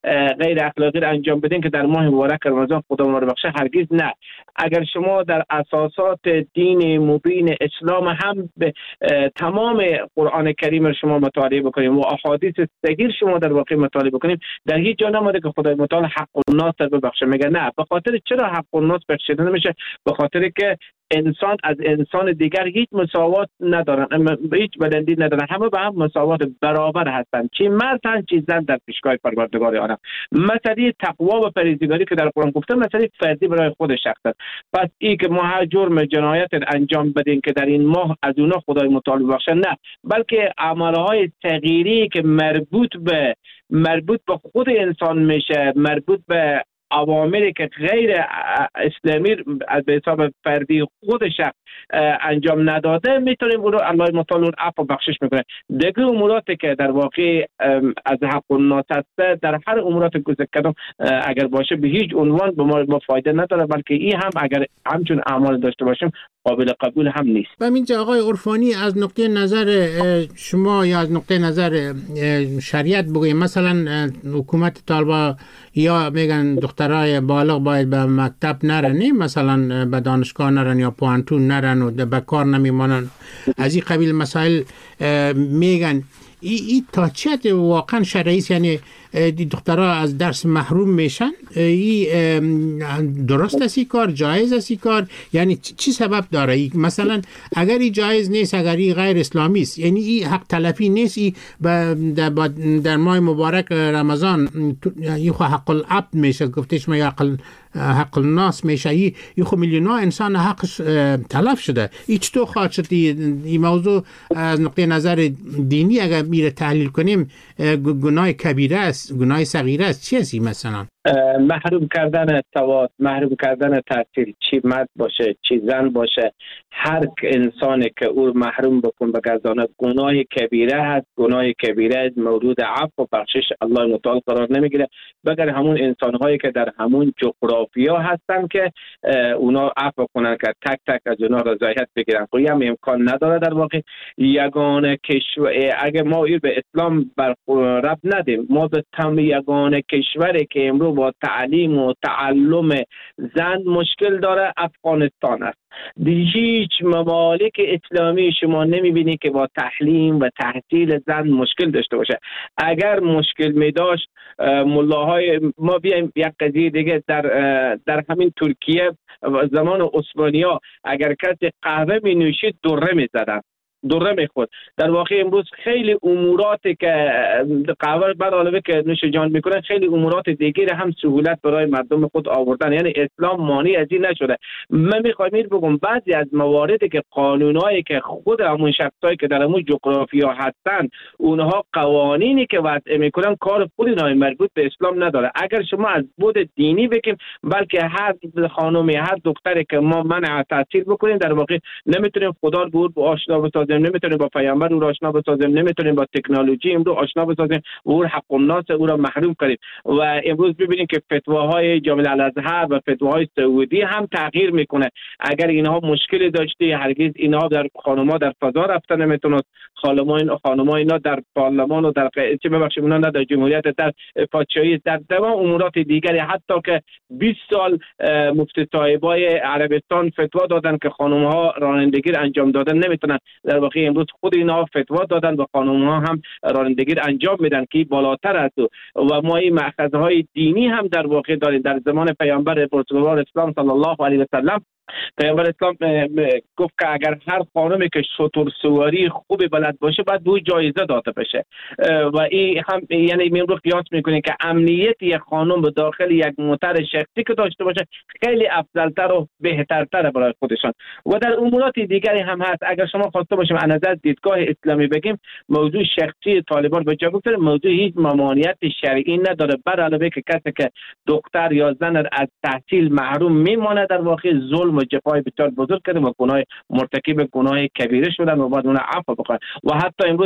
غیر اخلاقی را انجام بدین که در ماه مبارک رمضان خدا ما رو بخشه، هرگز نه. اگر شما در اساسات دین مبین اسلام هم به تمام قرآن کریم شما مطالعه بکنیم و احادیث صحیح شما در واقع مطالعه بکنیم، در هیچ جا نموده که خدای متعال حق الناس رو ببخشه. میگه نه. به خاطر چرا حق الناس بخشیده نمیشه؟ به خاطر که انسان از انسان دیگر هیچ مساوات ندارن، هیچ بلندی ندارن، همه به هم مساوات برابر هستند، چی مرد هست چی زن در پیشگاه پروردگار عالم. مسئله تقوا و پرهیزگاری که در قرآن گفته مسئله فردی برای خود شخص است. پس این که ما هر جرم جنایت انجام بدیم که در این ماه از اونها خدای متعال ببخشه، نه، بلکه عملهای صغیری که مربوط به مربوط به خود انسان میشه، مربوط به اوامری که غیر اسلامی به حساب فردی خود شخص انجام نداده میتونیم اون رو الله متعال اون عفو بخشش میکنه. دیگه اموراتی که در واقع از حق الناس هست در هر امورات گذشته کردم اگر باشه به هیچ عنوان به ما, ما فایده نداره، بلکه این هم اگر همچون اعمال داشته باشیم قابل قبول هم نیست. و اینجا آقای عرفانی از نقطه نظر شما یا از نقطه نظر شریعت بگوییم، مثلا حکومت طالبان یا میگن دخترای بالغ باید به مکتب نرن، مثلا به دانشگاه نرن یا پوانتون نرن و به کار نمیمانن، از این قبیل مسائل میگن. ای, ای تا چه واقعا شرعی است؟ یعنی دخترها از درس محروم میشن؟ ای درست است این کار؟ جایز است این کار؟ یعنی چی سبب داره؟ ای مثلا اگر ای جایز نیست، اگر ای غیر اسلامی است، یعنی ای حق تلفی نیست، ای در ماه مبارک رمضان ای خو حق العبد میشه گفتش، ما حق حق الناس میشه، ای خو میلیون ها انسان حقش تلف شده. ای چطور خواهد شد این موضوع از نقطه نظر دینی اگر میره تحلیل کنیم گناه کبیره است، گناه صغیره است؟ چی است مثلا؟ محروم کردن سواد، محروم کردن تحصیل، چی مرد باشه چی زن باشه، هر انسانی که او محروم بکن بگردانه گناه کبیره هست. گناه کبیره مورد عفو و بخشش الله متعال قرار نمیگیره، مگر همون انسان‌هایی که در همون جغرافیا هستن که اونا عفو کنن که تک تک از اونا رضایت بگیرن. خب هم امکان نداره. در واقع یگانه کشور، اگه ما به اسلام بر رب ندیم، ما به تم یگانه کشوری که امروز با تعلیم و تعلم زن مشکل داره افغانستان است. هیچ ممالک اسلامی شما نمیبینی که با تعلیم و تحصیل زن مشکل داشته باشه. اگر مشکل می داشت ملاهای ما، بیایم یک قضیه دیگه، در در همین ترکیه زمان عثمانی‌ها اگر کسی قهوه می نوشید دره می زدن، دره میخورد. در واقع امروز خیلی اموراتی که قهوه بعد علاوه که نوش جان میکنن، خیلی امورات دیگه هم سهولت برای مردم خود آوردن. یعنی اسلام مانع از این نشده. من میخوام این بگم بعضی از مواردی که قانونایی که خود همون شخصایی که در همون جغرافیا هستن اونها قوانینی که وضع میکنن کار خود اینا مربوط به اسلام نداره. اگر شما از بود دینی بگیم، بلکه هر خانمی هر دختری که ما منع تحصیل بکنیم در واقع نمیتونیم خدا رو با آشنا بسازیم، نمیتونیم با پیامبر او آشنا بسازیم، نمیتونیم با تکنولوژی امروز آشنا بسازیم و او حق الناس او را محروم کنیم. و امروز ببینید که فتواهای جامع الازهر و فتواهای سعودی هم تغییر میکنه. اگر اینها مشکلی داشتی هرگز اینها در خانم‌ها در فضا رفتن نمیتونه، خانم‌ها خانم‌ها اینا در پارلمان و در چه ببخشید اونا در جمهوریت، در پادشاهی، در تمام امورات دیگری، حتی که بیست سال مفتی صاحبای عربستان فتوا دادن که خانم‌ها رانندگی انجام دادن نمیتونن، در واقع امروز خود اینا فتوا دادن و خانم‌ها هم رانندگی انجام میدن که بالاتر است. و ما این مأخذهای دینی هم در واقع داریم. در زمان پیامبر بزرگوار اسلام صلی الله علیه و سلم پیامبر اسلام گفت که اگر هر خانمی که شتر سواری خوب بلد باشه باید دو جایزه داده بشه. و این هم یعنی من رو قیاس میکنه که امنیت یک خانم به داخل یک موتر شخصی که داشته باشه خیلی افضلتر و بهترتر برای خودشان. و در امورات دیگری هم هست. اگر شما خواسته باشیم از نظر دیدگاه اسلامی بگیم، موضوع شخصی طالبان به جا گفتن، موضوع هیچ ممانعت شرعی نداره، بر علاوه که کسی که دختر یا زن از تحصیل محروم میمونه در واقع ظلم و جفای بسیار بزرگ کرده و گناه مرتکب گناه کبیره شدن و باید اون عفو بکنن. و حتی امروز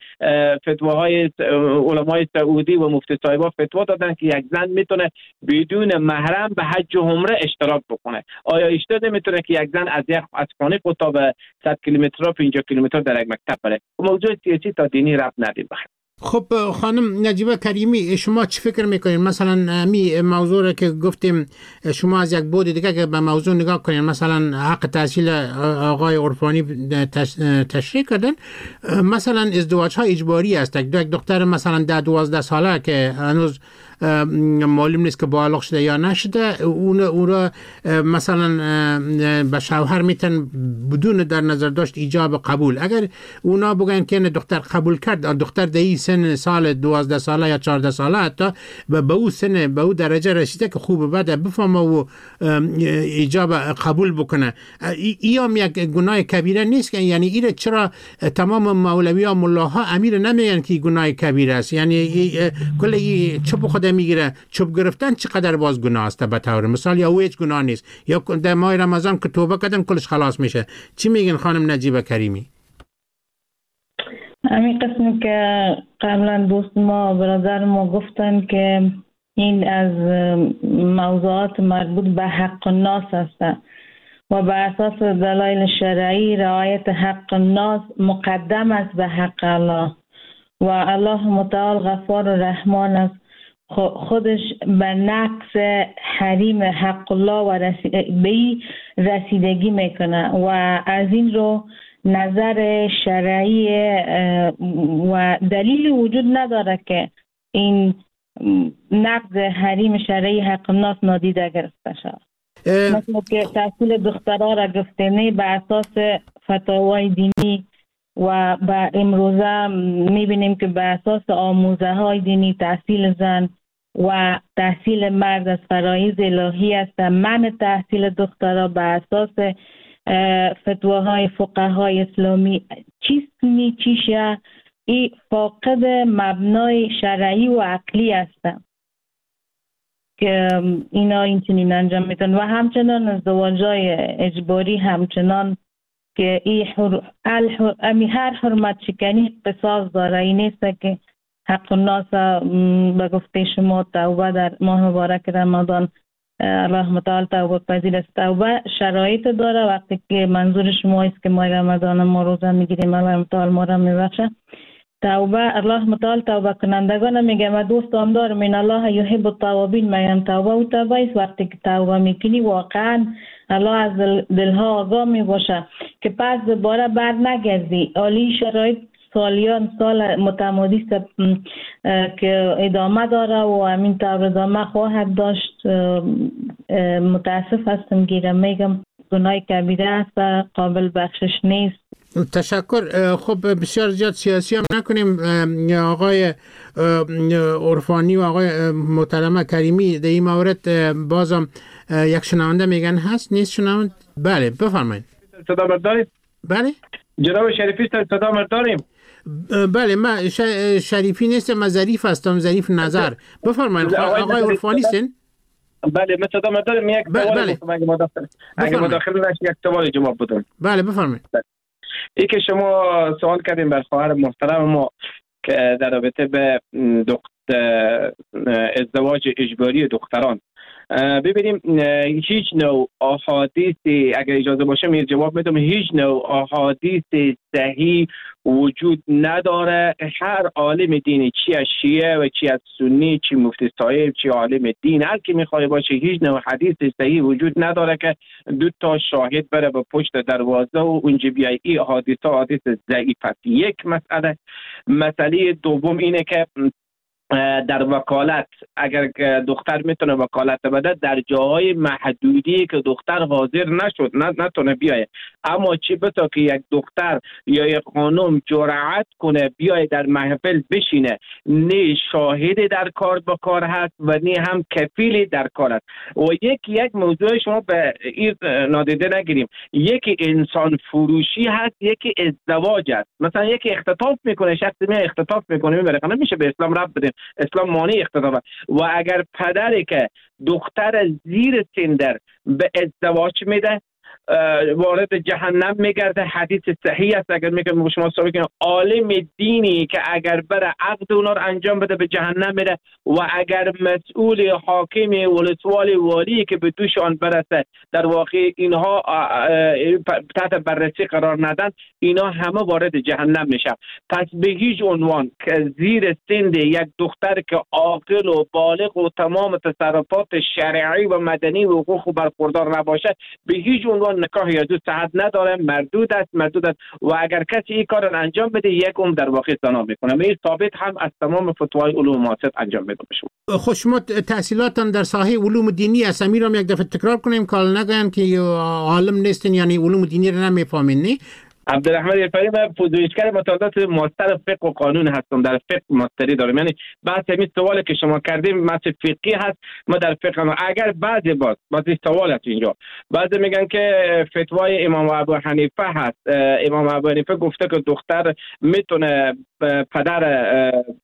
فتواهای علمای سعودی و مفتی صاحبا فتوا دادن که یک زن میتونه بدون محرم به حج و عمره اشتراک بکنه. آیا اشتراک نمیتونه که یک زن از یک از خانه خود تا به صد کیلومتر و پنجاه کیلومتر در یک مکتب بره؟ موضوع سیاسی تا دینی ربط نداره. خب خانم نجیبه کریمی، شما چی فکر میکنین؟ مثلا می موضوع را که گفتیم شما از یک بود دیگه که به موضوع نگاه کنین، مثلا حق تحصیل آقای عرفانی تشریح کردن، مثلا ازدواج ها اجباری است. یک دختر مثلا ده دوازده ساله که هنوز معلوم نیست که بالغ شده یا نشده، اون او را مثلا به شوهر میتن بدون در نظر داشت ایجاب قبول. اگر اونا بگن که دختر قبول کرد، دختر در سن سال دوازده ساله یا چهارده ساله حتی به او سن به او درجه رسیده که خوب بده بفهمه و ایجاب قبول بکنه، ای هم یک گناه کبیره نیست؟ یعنی ایره چرا تمام مولوی ها ملاها امیر نمیگن که گناه کبیره است؟ یعنی کل چپ خود روزه میگیره، چوب گرفتن چقدر باز گناه است به طور مثال، یا او هیچ گناه نیست، یا در ماه رمضان که توبه کردن کلش خلاص میشه؟ چی میگین خانم نجیبه کریمی؟ همین قسمی که قبلا دوست ما برادر ما گفتن که این از موضوعات مربوط به حق الناس است و به اساس دلایل شرعی رعایت حق الناس مقدم است به حق الله و الله متعال غفار و رحمان است، خودش به نقص حریم حق الله و به رسیدگی میکنه و از این رو نظر شرعی و دلیل وجود نداره که این نقض حریم شرعی حق الناس نادیده گرفته شود. مثل که تحصیل دخترها را گفتنی به اساس فتاوای دینی و به امروزه میبینیم که به اساس آموزه های دینی تحصیل زن و تحصیل مرد از فرایض الهی است. منع تحصیل دخترها به اساس فتواهای فقهای اسلامی چیست می چیشه این فاقد مبنای شرعی و عقلی است که اینا این چنین انجام میتن و همچنان ازدواجای اجباری همچنان که ای حر... الحر... امی هر حرمت شکنی قصاص داره. این نیست که حق الناس به گفته شما توبه در ماه مبارک رمضان الله متعال توبه پذیر است. توبه شرایط داره. وقتی که منظور شما است که ماه رمضان ما روزه میگیریم الله متعال ما را میبخشه. توبه الله متعال توبه کنندگان میگه ما دوستان دارم این الله یحب التوابین، میگم توبه و توبه است. وقتی که توبه میکنی واقعا الله از دلها آگاه میباشه که پس دوباره بر نگردی. عالی شرایط سالیان سال متمادی است که ادامه داره و همین طور ادامه خواهد داشت. متاسف هستم گیرم میگم گناه کبیره است و قابل بخشش نیست. تشکر. خب بسیار زیاد سیاسی هم نکنیم. آقای عرفانی و آقای محترم کریمی در این مورد بازم یک شنونده میگن هست نیست شنونده؟ بله بفرمایید. صدا دارید؟ بله جناب شریفی صدا داریم؟ بله من شریفی نیستم، من ظریف هستم، ظریف نظر. بفرمایید. آقای عرفانی هستین؟ بله من صدا دارم. یک سوال بله. اگه مداخله اگه مداخله نشه یک سوال جواب بدم. بله بفرمایید. ای که شما سوال کردیم بر خواهر محترم ما که در رابطه به دختر ازدواج اجباری دختران، ببینیم هیچ نوع احادیثی اگر اجازه باشه می جواب میدم، هیچ نوع احادیث صحیح وجود نداره. هر عالم دینی چی از شیعه و چی از سنی، چی مفتی صاحب، چی عالم دین، هر کی میخواد باشه، هیچ نوع حدیث صحیح وجود نداره که دو تا شاهد بره به پشت دروازه و اونجا بیای این حدیث حدیث ضعیف است. یک مسئله. مسئله دوم اینه که در وکالت اگر دختر میتونه وکالت بده در جاهای محدودی که دختر حاضر نشد نه نتونه بیایه، اما چی بتا که یک دختر یا یک خانم جرأت کنه بیای در محفل بشینه، نه شاهد در کار به کار هست و نه هم کفیل در کار هست. و یک یک موضوع شما به این نادیده نگیریم، یکی انسان فروشی هست، یکی ازدواج هست. مثلا یکی اختطاف میکنه، شخصی می اختطاف میکنه میبره خانه، میشه به اسلام ربط بده، اسلام مانع اختطاف. و اگر پدری که دختر زیر سن در به ازدواج میده وارد جهنم میگرده. حدیث صحیح است. اگر میگم شما ثابت کنید عالم دینی که اگر بره عقد اونا رو انجام بده به جهنم میره، و اگر مسئول حاکم ولسوالی والی که به دوش آن برسه در واقع اینها تحت بررسی قرار ندن، اینا همه وارد جهنم میشه. پس به هیچ عنوان که زیر سن یک دختر که عاقل و بالغ و تمام تصرفات شرعی و مدنی و حقوق برخوردار نباشه، به هیچ عنوان نکاح یا دو صحت نداره، مردود است مردود است. و اگر کسی این کار انجام بده یک عمر در واقع زنا میکنه. این ثابت هم از تمام فتوای علوم معاصر انجام میده بشه. خب شما تحصیلاتتان در ساحه علوم دینی است. امیر هم یک دفعه تکرار کنیم که نگن که عالم نیستین، یعنی علوم دینی رو نمیفهمین. نه عبدالرحمن الفری، من پژوهشگر متعدد ماستر فقه و قانون هستم، در فقه ماستری دارم. یعنی بحث همین سوالی که شما کردیم بحث فقهی هست، ما در فقه ما اگر بعضی باز بعضی سوال هست اینجا، بعضی میگن که فتوای امام ابو حنیفه هست. امام ابو حنیفه گفته که دختر میتونه پدر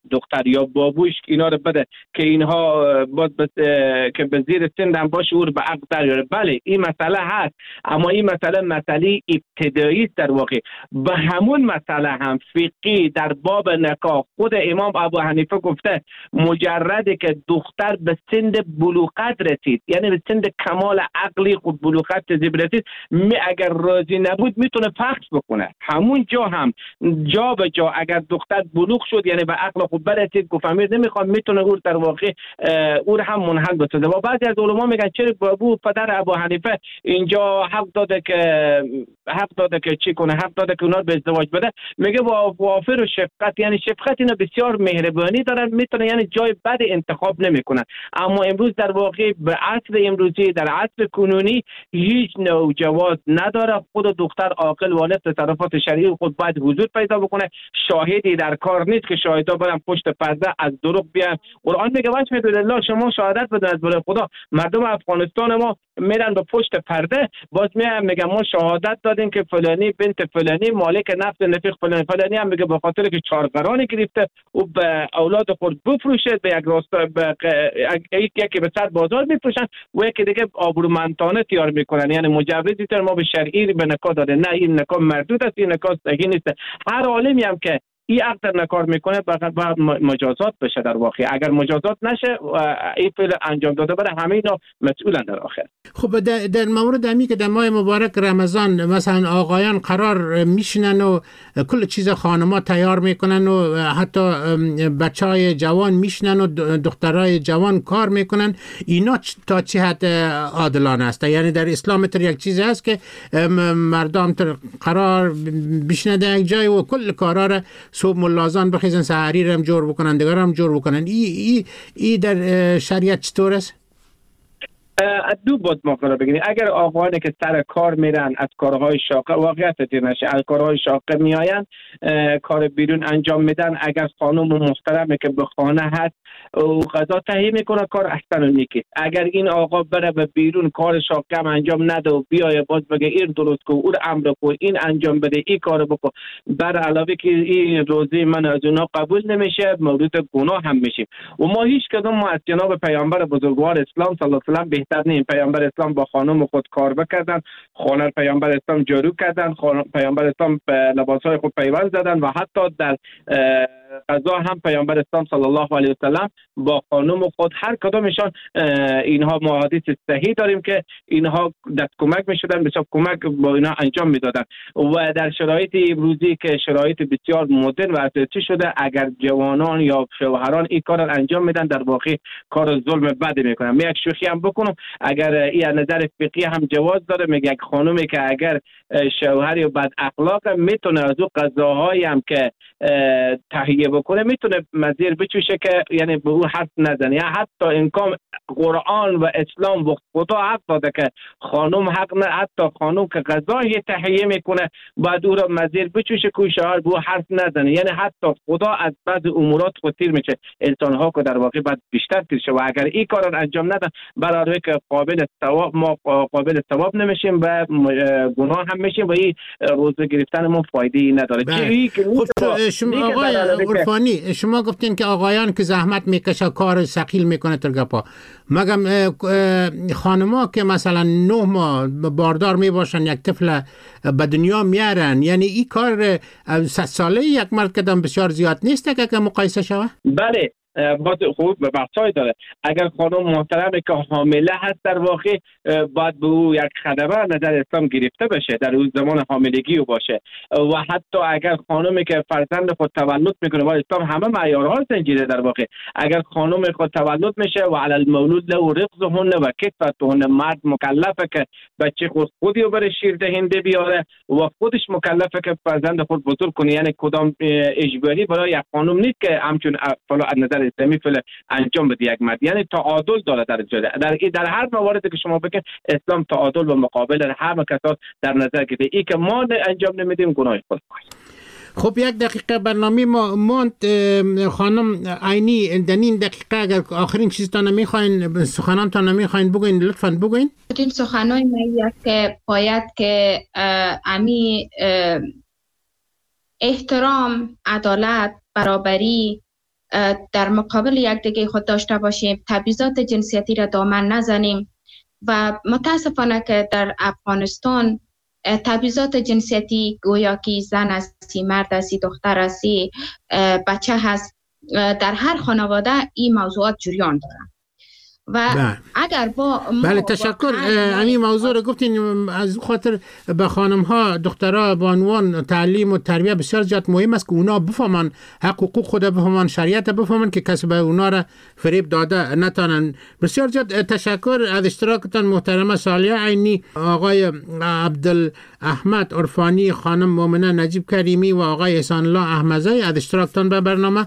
دختر یا بابوش اینا رو بده که اینها باید بس که به زیر سن هم باشه او رو به عقد دریاره. بله این مسئله هست، اما این مسئله مسئله ابتدایی است در واقع. به همون مسئله هم فقهی در باب نکاح خود امام ابو حنیفه گفته مجردی که دختر به سن بلوغت رسید، یعنی به سن کمال عقلی خود بلوغت رسید، اگر راضی نبود میتونه فحش بکنه. همون جا هم جا به جا اگر دختر بلوغ شد یعنی به عقل خود برسید گفت امیر نمیخوام، میتونه او در واقع او هم منحل بسازه. و بعضی از علما میگن چرا بابو پدر ابو حنیفه اینجا حق داده که حق داده که چی کنه، حق داده که اونا به ازدواج بده. میگه با وافر و شفقت، یعنی شفقت اینا بسیار مهربانی دارن، میتونه یعنی جای بد انتخاب نمیکنن. اما امروز در واقع به عصر امروزی در عصر کنونی هیچ نوع جواز نداره. خود دختر عاقل والد تصرفات شرعی خود باید حضور پیدا بکنه. شاهدی در کار نیست که شاهدا برن پشت پرده از دروغ بیان. قرآن میگه واسه الله شما شهادت بدون از برای خدا. مردم افغانستان ما میرن به پشت پرده، باز میگم میگم ما شهادت دادیم که فلانی بنت فلانی مالک نفت نفیق فلانی فلانی هم میگه به خاطر که چارقرانی گرفته و به اولاد خود بفروشه به یک راستا به یکی به صد بازار میفروشن و یکی دیگه آبرومندانه تیار میکنن. یعنی مجوزی تر ما به شرعی به نکاح داده، نه این نکاح مردود است، این نکاح صحیح نیست. هر عالمی هم که این عقد نکار میکنه باید مجازات بشه در واقع. اگر مجازات نشه این فعل انجام داده بره همه اینا مسئولن در آخر. خب در, در مورد همی که در ماه مبارک رمضان مثلا آقایان قرار میشنن و کل چیز خانما تیار میکنن و حتی بچهای جوان میشنن و دخترای جوان کار میکنن، اینا تا چه حد عادلانه است؟ یعنی در اسلام تر یک چیز هست که مردم تر قرار بشنن در یک جای و کل کارا را صبح ملازان بخیزن سحری رو هم جور بکنن دیگر هم جور بکنن. ای, ای, ای در شریعت چطور است؟ دو بود مقاله بگیریم. اگر آقایانی که سر کار میرن از کارهای شاقه واقعیت دیر نشه از کارهای شاقه میآین کار بیرون انجام میدن، اگر خانم محترمه که به خانه هست و غذا تهیه میکنه کار احسن و نیکی. اگر این آقا بره به بیرون کار شاقه هم انجام نده و بیای باز بگه این درست کن اون امر کن این انجام بده این کار بکن، بر علاوه که این روزی من از اونا قبول نمیشه مورد گناه هم میشیم. و ما هیچ کدوم ما از جناب پیامبر بزرگوار اسلام صلی الله علیه و سلم بهتر نیم. پیامبر اسلام با خانم خود کار بکردن، خانه پیامبر اسلام جارو کردن، پیامبر اسلام لباسهای خود پیوند زدن و حتی در قضا هم پیامبر اسلام صلی الله علیه و سلم با خانم خود هر کدامشان اینها ما حدیث صحیح داریم که اینها دست کمک میشدن، بسیار کمک با اینا انجام میدادن. و در شرایط امروزی که شرایط بسیار مدرن و اساسی شده اگر جوانان یا شوهران این کار انجام میدن در واقع کار ظلم بد میکنن. می یک شوخی هم بکنم، اگر این نظر فقهی هم جواز داره، میگه یک خانومی که اگر شوهری بد اخلاق میتونه از او غذاهایی هم که تهیه بکنه میتونه مزیر بچوشه که یعنی به او حرف نزنه. یا حتی امکان قرآن و اسلام و خدا حق داده که خانم حق نه، حتی خانم که غذای تهیه میکنه باید او را مزیر بچوشه که شوهر به او حرف نزنه. یعنی حتی خدا از بعض امورات خود تیر میشه، انسان ها که در واقع باید بیشتر تیر شه و اگر این کار را انجام ندن برای که قابل ثواب ما قابل ثواب نمیشیم و گناه هم میشیم و این روزه گرفتن ما فایده نداره. خب شما آقای عرفانی شما گفتین که آقایان که زحمت میکشه کار ثقیل میکنه ترگپا، مگم خانما که مثلا نه ماه باردار میباشن یک طفل به دنیا میارن، یعنی این کار صد ساله یک مرد کدام بسیار زیاد نیست که مقایسه شوه؟ بله باید خوب به بحثای داره. اگر خانم محترمه که حامله هست در واقع باید به او یک خدمه نظر اسلام گرفته بشه در اون زمان حاملگی او باشه. و حتی اگر خانمی که فرزند خود تولد میکنه و اسلام همه معیارها سنجیده در واقع، اگر خانم خود تولد میشه و علی المولود له رزقهن و کسوتهن، مرد مکلفه که بچه خود خودی رو بره شیر دهنده بیاره و خودش مکلفه که فرزند خود بزرگ کنه. یعنی کدام اجباری برای یک خانم نیست که همچون فلا از نظر اسلامی فعل انجام بده یک مرد. یعنی تعادل داره در جده. در در هر مواردی که شما بگید اسلام تعادل و مقابل همه کسات در نظر گرفته. این که ما انجام نمیدیم گناه خود. خب یک دقیقه برنامه ما ماند خانم عینی، در این دقیقه اگر آخرین چیز تا نمیخواین سخنان تا نمیخواین بگوین لطفاً بگوین. این سخنان ما که باید که امی احترام، عدالت، برابری در مقابل یکدیگر خود داشته باشیم، تبعیضات جنسیتی را دامن نزنیم. و متاسفانه که در افغانستان تبعیضات جنسیتی گویا که زن هستی، مرد هستی، دختر هستی، بچه هست، در هر خانواده این موضوعات جریان دارن. و بله. اگر با بله تشکر. همین موضوع رو گفتین، از خاطر به خانم ها دخترها به عنوان تعلیم و تربیت بسیار زیاد مهم است که اونا بفهمن حق حقوق خود بفهمن، شریعت بفهمن که کسی به اونا را فریب داده نتانن. بسیار زیاد تشکر از اشتراکتان محترمه سالیه عینی، آقای عبدالاحمد عرفانی، خانم مومنه نجیب کریمی و آقای احسان الله احمدزی از اشتراکتان به برنامه.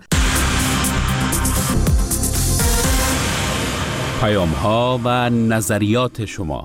پیام ها و نظریات شما.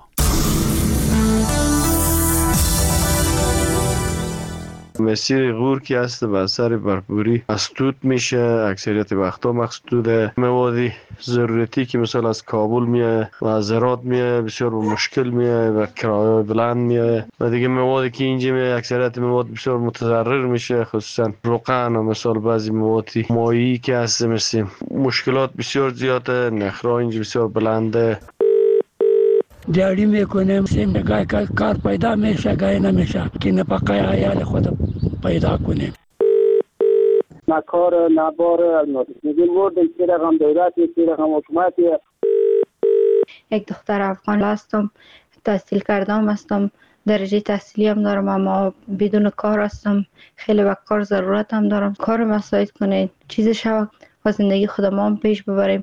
مسیر غور که هست به اثر برفوری مسدود میشه، اکثریت وقتا مسدوده. موادی ضرورتی که مثلا از کابل میاد و از هرات میاد بسیار مشکل میاد و کرایه بلند میاد و دیگه موادی که اینجا میاد اکثریت مواد بسیار متضرر میشه، خصوصا روغن و مثلا بعضی موادی مایی که هست مثل مشکلات بسیار زیاده، نخرا اینجا بسیار بلنده. دیاری میکنیم سیم گای کار پیدا میشه گای نمیشه که نفقه عیال خود پیدا کنیم. نه کار نه بار میگیم ورد که رقم دولتی که رقم حکومتی. یک دختر افغان هستم، تحصیل کردم هستم، درجه تحصیلی هم دارم، اما بدون کار هستم. خیلی وقت کار ضرورت هم دارم. کار مساعد کنید، چیز شو و زندگی خودمان پیش ببریم.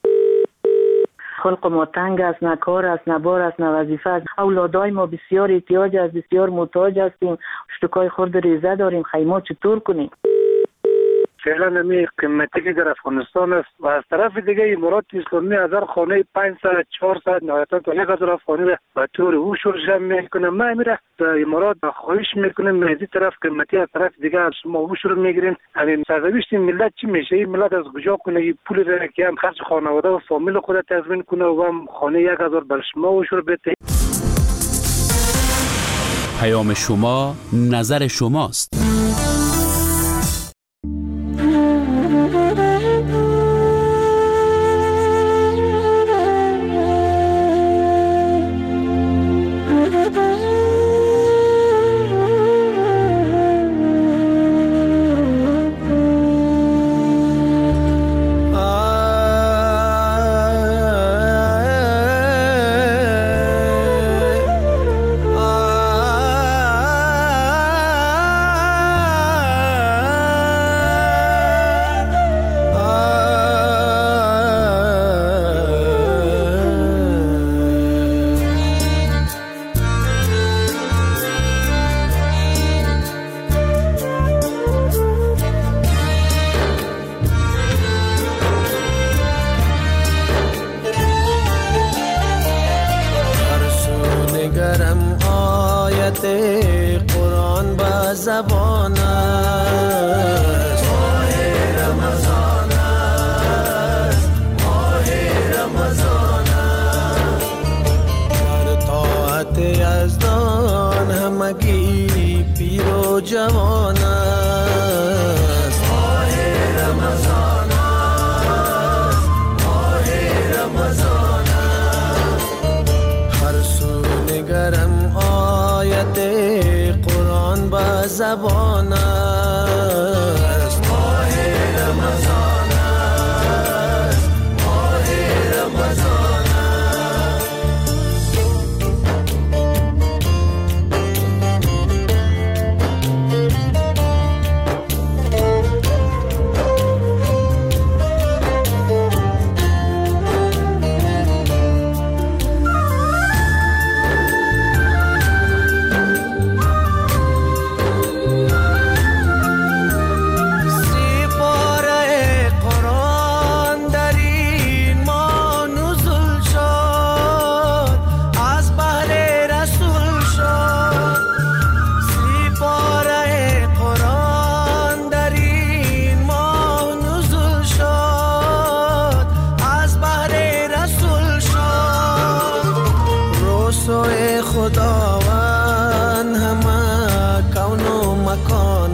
خلق ما تنگ است، نه کار است، نه بار است، نه وظیفه است. اولادای ما بسیار احتیاج است، بسیار محتاج هستیم. اشتکای خورد ریزه داریم، خیمه چطور کنیم؟ فعلا نمی قیمتی که در افغانستان است و از طرف دیگه امارات اسلامی از هر خانه پانصد چهارصد نهایتا تا یک هزار افغانی را به طور اوشور جمع میکنه. ما میره در امارات خواهش میکنیم از این طرف قیمتی، از طرف دیگه از شما اوشور میگیرین. همین سرنوشت ملت چی میشه؟ این ملت از کجا کنه این پول را که هم خرج خانواده و فامیل خود تضمین کنه و هم خانه یک هزار بر شما اوشور بده؟ پیام شما نظر شماست. قرآن با زبان است، ماه رمضان است، ماه رمضان است. در طاعت یزدان همگی پیر و جوان است، ماه رمضان است، ماه رمضان است. هر سو نگرم آیت قرآن با زبان است، ماه رمضان است، ماه رمضان است. خداوند همه کون و مکان